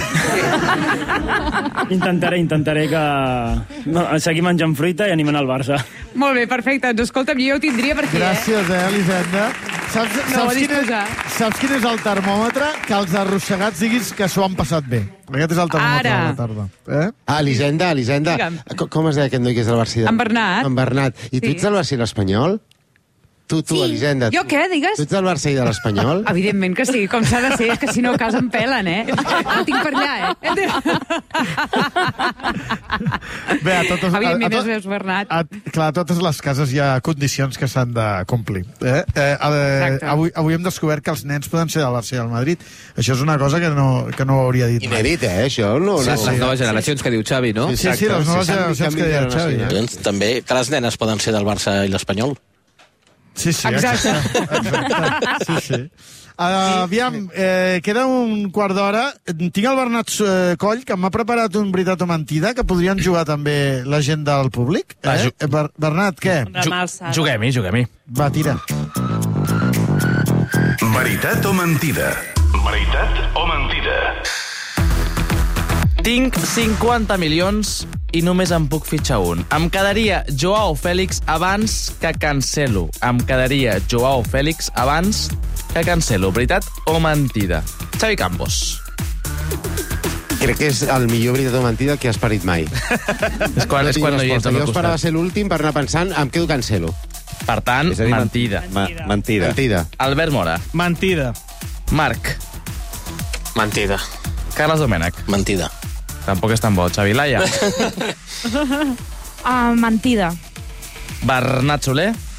Intentaré que... seguir menjant fruita i animant el Barça. Molt bé, perfecte. Doncs escolta'm, jo ho tindria per aquí, Gràcies, Elisenda. Saps quin és el termòmetre? Que els arrossegats diguis que s'ho han passat bé. Aquest és el termòmetre de la tarda. Elisenda, com es deia aquest noi que és del Barça? En Bernat. En Bernat. I tu ets del Barça i l'Espanyol? Tu, Elisenda. Jo què, digues? Tu ets del Barça i de l'Espanyol? Evidentment que sí, com s'ha de ser, és que si no a casa em pelen, El tinc per allà, Bé, a totes... Evidentment es veus, Bernat. Clar, a totes les cases hi ha condicions que s'han de complir. Avui hem descobert que els nens poden ser del Barça i del Madrid. Això és una cosa que no hauria dit mai. Inèdit, això? Les noves generacions que diu Xavi, no? Sí, les noves generacions que diu Xavi. També que les nenes poden ser del Barça i l'Espanyol. Sí, exacte. Sí. Aviam, queda un quart d'hora. Tinc el Bernat Coll, que m'ha preparat un veritat o mentida, que podrien jugar també la gent del públic. Bernat, què? Juguem-hi. Va, tira. Veritat o mentida? Tinc 50 milions i només en puc fitxar un. Em quedaria Joao Fèlix abans que Cancelo. Veritat o mentida? Xavi Campos. Crec que és el millor veritat o mentida que has parit mai. és quan no hi ets al meu costat. Jo esperava ser l'últim per anar pensant, em quedo Cancelo. Per tant, mentida. Mentida. Albert Mora. Mentida. Marc. Mentida. Carles Domènech. Mentida. Tampoc és tan bo. Xavi Laia. Mentida. Bernat Soler.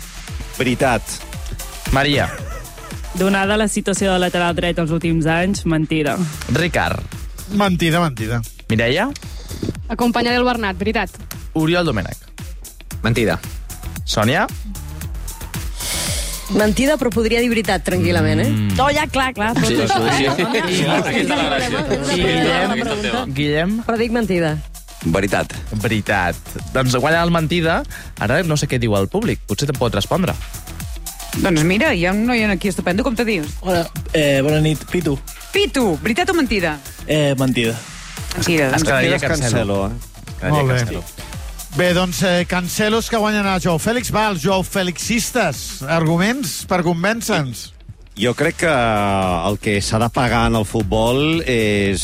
Veritat. Maria. Donada la situació de lateral dret els últims anys, mentida. Ricard. Mentida. Mireia. Acompanyaré el Bernat, veritat. Oriol Domènech. Mentida. Sònia. Mentida, però podria dir veritat, tranquil·lament, No, ja, clar. Sí. Aquesta la gràcia. Guillem. Però dic mentida. Veritat. Doncs guanya el mentida. Ara no sé què diu el públic. Potser te'n pot respondre. Doncs mira, hi ha un noi aquí estupendo. Com te dius? Hola, bona nit. Pitu. Pitu, veritat o mentida? Mentida. Mentida. Es quedaria Cancelo. Molt bé. Bé, doncs Cancelos que guanyen a Joao Fèlix. Va, els Joao Félixistes. Arguments per convèncer-nos. Jo crec que el que s'ha de pagar en el futbol és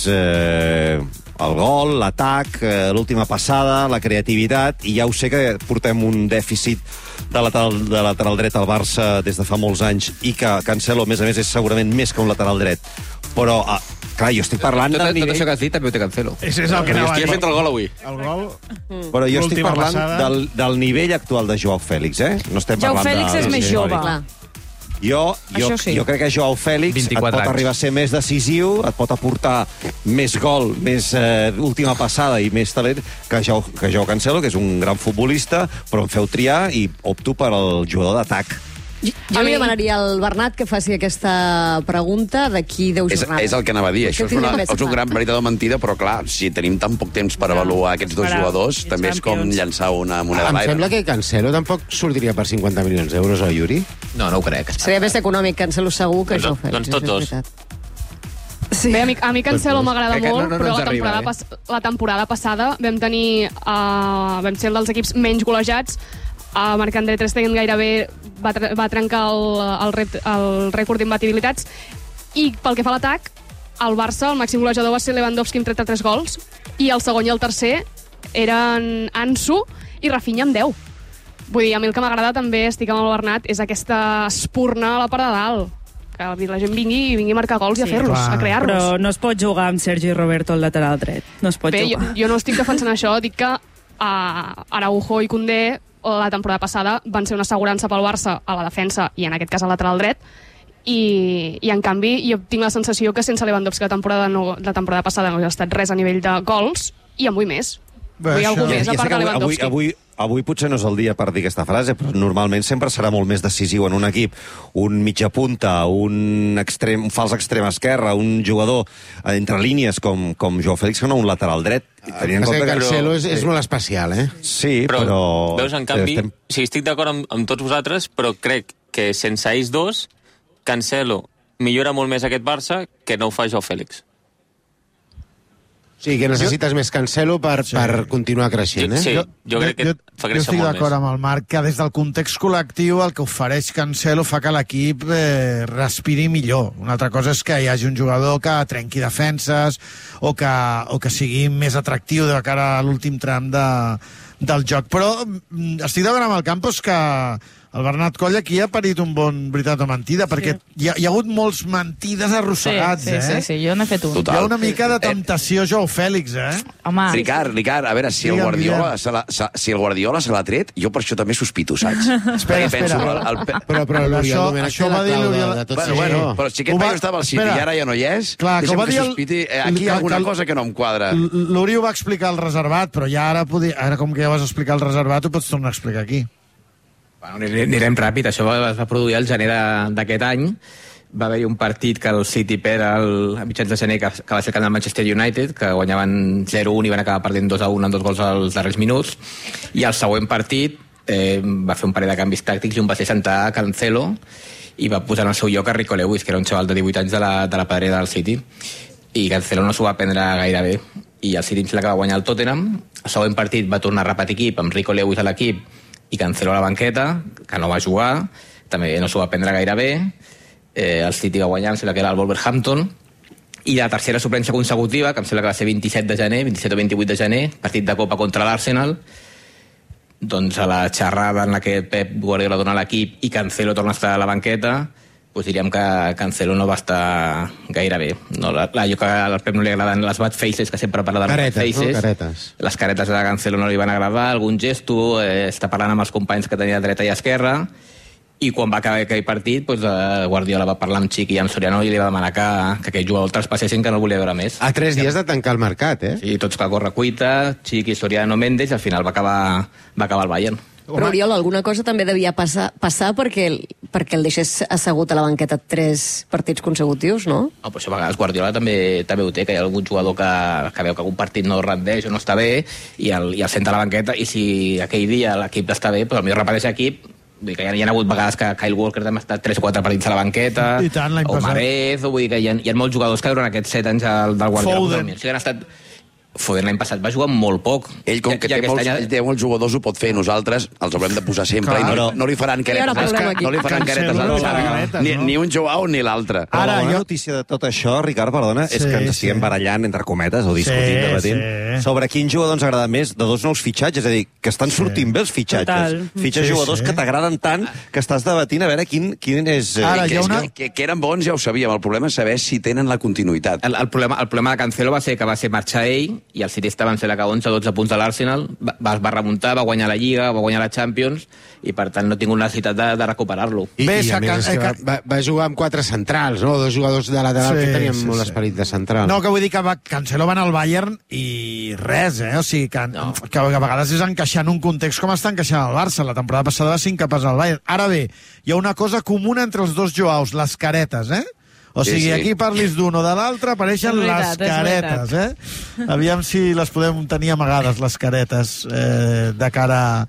el gol, l'atac, l'última passada, la creativitat, i ja ho sé que portem un dèficit de lateral dret al Barça des de fa molts anys, i que Cancelo, a més, és segurament més que un lateral dret. Però, clar, jo estic parlant del nivell... Tot això que has dit també ho té Cancelo. És el que anava a dir. Estic fent el gol avui. El gol... Però jo estic parlant del nivell actual de Joao Fèlix, No estem Joao parlant Fèlix és més jove. Jo crec que Joao Fèlix et pot anys. arribar a ser més decisiu, et pot aportar més gol, més última passada i més talent que Joao Cancelo, que és un gran futbolista, però em feu triar i opto per al jugador d'atac. Jo li demanaria al Bernat que faci aquesta pregunta d'aquí 10 jornades. És el que anava a dir. Això és un gran veritat o mentida, però clar, si tenim tan poc temps per avaluar aquests dos jugadors, també és com llançar una moneda a l'aire. Em sembla que Cancelo tampoc sortiria per 50 milions d'euros, oi, Yuri? No ho crec. Seria més econòmic Cancelo segur que Joao Fèlix. Doncs tots dos. Sí. Bé, a mi Cancelo m'agrada molt, però la temporada passada vam ser un dels equips menys golejats. Marc-André Ter Stegen gairebé va trencar el rècord d'imbatibilitats, i pel que fa a l'atac, al Barça el màxim golejador va ser Lewandowski amb 33 gols, i el segon i el tercer eren Ansu i Rafinha amb 10. Vull dir, a mi el que m'agrada també, estic amb el Bernat, és aquesta espurna a la part de dalt, que la gent vingui a marcar gols i a fer-los, a crear-los. Però no es pot jugar amb Sergi Roberto al lateral dret. No es pot jugar. Jo no estic defensant això, dic que Araujo i Koundé la temporada passada van ser una assegurança pel Barça a la defensa i en aquest cas al lateral dret, i en canvi jo tinc la sensació que sense Lewandowski la temporada passada no ha estat res a nivell de gols, i en vull més. Vull algú més a part de Lewandowski. Avui potser no és el dia per dir aquesta frase, però normalment sempre serà molt més decisiu en un equip un mitja punta, un fals extrem esquerre, un jugador entre línies com Joao Fèlix, que no un lateral dret. Cancelo és molt especial, Sí, però... Veus, en canvi, estic d'acord amb tots vosaltres, però crec que sense ells dos, Cancelo millora molt més aquest Barça que no ho fa Joao Fèlix. Sí, que necessites més Cancelo per continuar creixent, Jo crec que fa créixer molt més. Jo estic d'acord amb el Marc, que des del context col·lectiu el que ofereix Cancelo fa que l'equip respiri millor. Una altra cosa és que hi hagi un jugador que trenqui defenses o que sigui més atractiu de cara a l'últim tram del joc. Però estic d'acord amb el Campos que el Bernat Coll aquí ha parit un bon veritat o mentida, perquè hi ha hagut molts mentides arrossegats, Sí, jo n'he fet un. Total. Hi ha una mica de temptació Joao Fèlix, Home. Ricard, a veure, si el Guardiola se l'ha tret, jo per això també sospito, saps? Espera. Però l'Oriol Domènech això va dir l'Oriol... Però si aquest paio estava al City i ara ja no hi és, deixa'm que sospiti, aquí hi ha alguna cosa que no em quadra. L'Uri ho va explicar al reservat, però ja ara com que ja vas explicar al reservat, ho pots tornar a explicar aquí. Anirem ràpid. Això es va produir al gener d'aquest any. Va haver-hi un partit que el City perd a mitjans de gener, que va ser el camp del Manchester United, que guanyaven 0-1 i van acabar perdent 2-1 amb 2 gols als darrers minuts. I el següent partit va fer un parell de canvis tàctics i un va ser sentar a Cancelo i va posar en el seu lloc a Rico Lewis, que era un xaval de 18 anys de la pedrera del City. I Cancelo no s'ho va prendre gaire bé. I el City que va guanyar el Tottenham. El següent partit va tornar a repetir equip amb Rico Lewis a l'equip i Cancelo a la banqueta, que no va jugar, també no s'ho va prendre gaire bé. El City va guanyar, em sembla que era el Wolverhampton, i la tercera suplència consecutiva, que em sembla que va ser 27 de gener, 27 o 28 de gener, partit de Copa contra l'Arsenal, doncs a la xerrada en la que Pep Guardiola dona l'equip i Cancelo torna a estar a la banqueta, doncs diríem que Cancelo no va estar gaire bé. Allò que al Pep no li agraden les bad faces, que sempre parla de bad faces. Caretes. Les caretes de Cancelo no li van agradar, algun gesto, està parlant amb els companys que tenia dreta i esquerra, I quan va acabar aquell partit, Guardiola va parlar amb Xic i amb Soriano i li va demanar que aquell jugador el traspassessin, que no el volia veure més. A 3 dies de tancar el mercat, Sí, tots que corre cuita, Xic i Soriano, Mendes, i al final va acabar el Bayern. Però, Oriol, alguna cosa també devia passar perquè el deixés assegut a la banqueta 3 partits consecutius, no? No, però això a vegades Guardiola també ho té, que hi ha algun jugador que veu que algun partit no rendeix o no està bé i el senta a la banqueta, i si aquell dia l'equip està bé, potser repeteix l'equip. Vull dir que hi ha hagut vegades que Kyle Walker també ha estat 3 o 4 partits a la banqueta, o Marez, vull dir que hi ha molts jugadors que durant aquests 7 anys del Guardiola han estat... Foden l'any passat va jugar molt poc. Ell, com que té molts jugadors, ho pot fer. Nosaltres els haurem de posar sempre i no li faran caretes. No li faran caretes al Xavi. Ni un Joao ni l'altre. Ara, la bona notícia de tot això, Ricard, perdona, és que ens estiguem barallant, entre cometes, o discutint, debatint, sobre quin jugador ens agrada més de 2 nous fitxatges. És a dir, que estan sortint bé els fitxatges. Fitxes jugadors que t'agraden tant que estàs debatint a veure quin és... Que eren bons ja ho sabíem. El problema és saber si tenen la continuïtat. El problema de Cancelo va ser que va ser marxar ell i el City van ser la cagons a 12 punts de l'Arsenal, va remuntar, va guanyar la Lliga, va guanyar la Champions, i per tant no tinc una necessitat de recuperar-lo. I a més és que va jugar amb 4 centrals, no? 2 jugadors de lateral que tenien molt esperit de central. No, que vull dir que Cancelo va anar al Bayern i res, O sigui, que a vegades és encaixar en un context com està encaixant el Barça. La temporada passada va ser incapaç al Bayern. Ara bé, hi ha una cosa comuna entre els dos Joaos, les caretes, O sigui, aquí parlis d'un o de l'altre, apareixen les caretes, Aviam si les podem tenir amagades, les caretes, de cara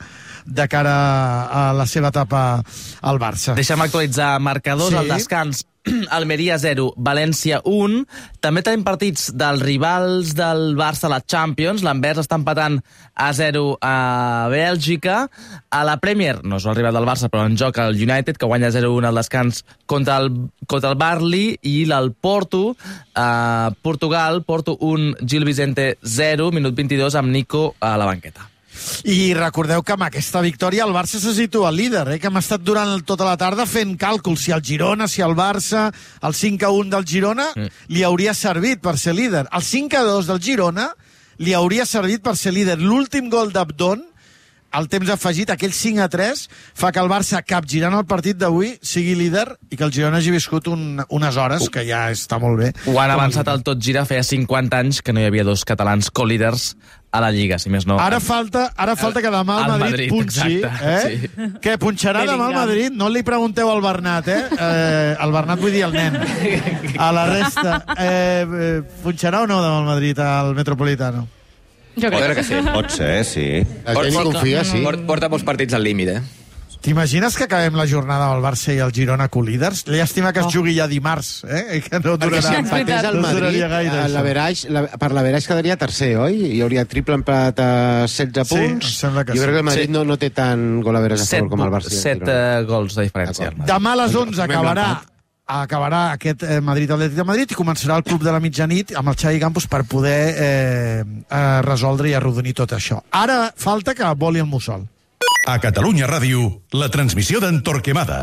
a la seva etapa al Barça. Deixa'm actualitzar marcadors al descans. Almeria 0, València 1. També tenim partits dels rivals del Barça a la Champions. L'Anvers està empatant a 0 a Bèlgica. A la Premier, no és el rival del Barça, però en joc el United, que guanya 0-1 al descans contra el Barley, i el Porto, a Portugal, Porto 1, Gil Vicente 0, minut 22, amb Nico a la banqueta. I recordeu que amb aquesta victòria el Barça se situa al líder, que hem estat durant tota la tarda fent càlculs, si el Girona, si el Barça, el 5-1 del Girona li hauria servit per ser líder. El 5-2 del Girona li hauria servit per ser líder. L'últim gol d'Abdon, el temps afegit, aquell 5-3, fa que el Barça, capgirant el partit d'avui, sigui líder i que el Girona hagi viscut unes hores, que ja està molt bé. Ho han avançat el tot gira, feia 50 anys que no hi havia 2 catalans co-líders a la Lliga, si més no. Ara falta que demà el Madrid punxi. Sí. Què, punxarà demà el Madrid? No li pregunteu al Bernat, El Bernat vull dir el nen. A la resta. Punxarà o no demà el Madrid al Metropolitano? Jo crec que sí. Pot ser, sí. La gent hi confia, sí. Porta molts partits al límit, T'imagines que acabem la jornada amb el Barça i el Girona co-líders? Llàstima que es jugui ja dimarts, que no durarà. Perquè si empatés el Madrid, per l'averaix quedaria tercer, oi? Hi hauria triple empat a 16 punts. Sí, em sembla que jo crec que el Madrid no té tant gol averaix a favor com el Barça. 7 gols de diferència. Demà a les 11 acabarà aquest Madrid-Atlètic de Madrid i començarà el Club de la Mitjanit amb el Xavi Campos per poder resoldre i arrodonir tot això. Ara falta que voli el mussol. A Catalunya Ràdio, la transmissió d'en Torquemada.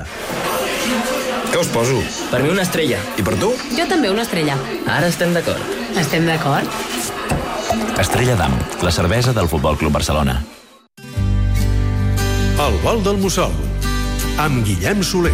Què us poso? Per mi una estrella. I per tu? Jo també una estrella. Ara estem d'acord. Estem d'acord? Estrella d'Am, la cervesa del Futbol Club Barcelona. El vol del mussol, amb Guillem Soler.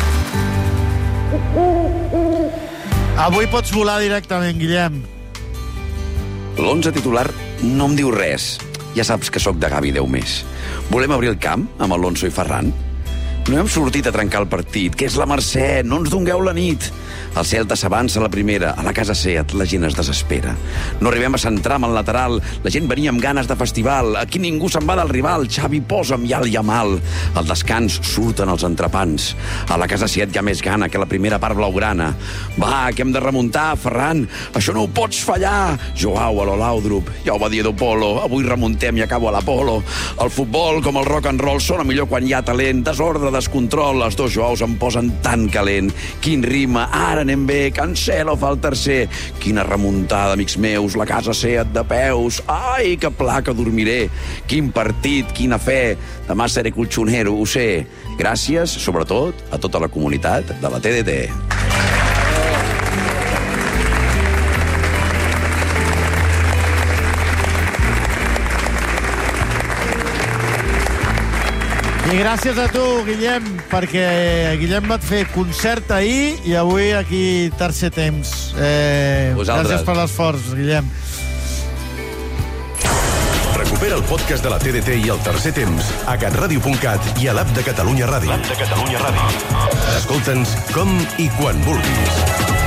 Avui pots volar directament, Guillem. L'11 titular no em diu res. Ja saps que sóc de Gavi 10 més. Volem obrir el camp amb Alonso i Ferran? No hem sortit a trencar el partit, que és la Mercè, no ens dongueu la nit. El Celta s'avança a la primera, a la casa Seat la gent es desespera. No arribem a centrar amb el lateral, la gent venia amb ganes de festival, aquí ningú se'n va del rival, Xavi posa amb Yal i Yamal. Al descans surten els entrepans. A la casa Seat hi ha més gana que la primera part blaugrana. Va, que hem de remuntar, Ferran, això no ho pots fallar. Joao a l'Olaudrup, ja ho va dir Polo, avui remuntem i acabo a l'Apolo. El futbol, com el rock and roll, sona millor quan hi ha talent, desordre, descontrol, els dos Joaos em posen tan calent. Quin rima, ara anem bé, Cancelo fa el tercer. Quina remuntada, amics meus, la casa Seat de peus. Ai, que pla que dormiré. Quin partit, quina fe. Demà seré colxonero, ho sé. Gràcies, sobretot, a tota la comunitat de la TDT. I gràcies a tu, Guillem, perquè Guillem va fer concert ahir i avui aquí tercer temps. Gràcies per l'esforç, Guillem. Recupera el podcast de la TDT i el tercer temps a catradio.cat i a l'app de Catalunya Ràdio. Escolta'ns com i quan vulguis.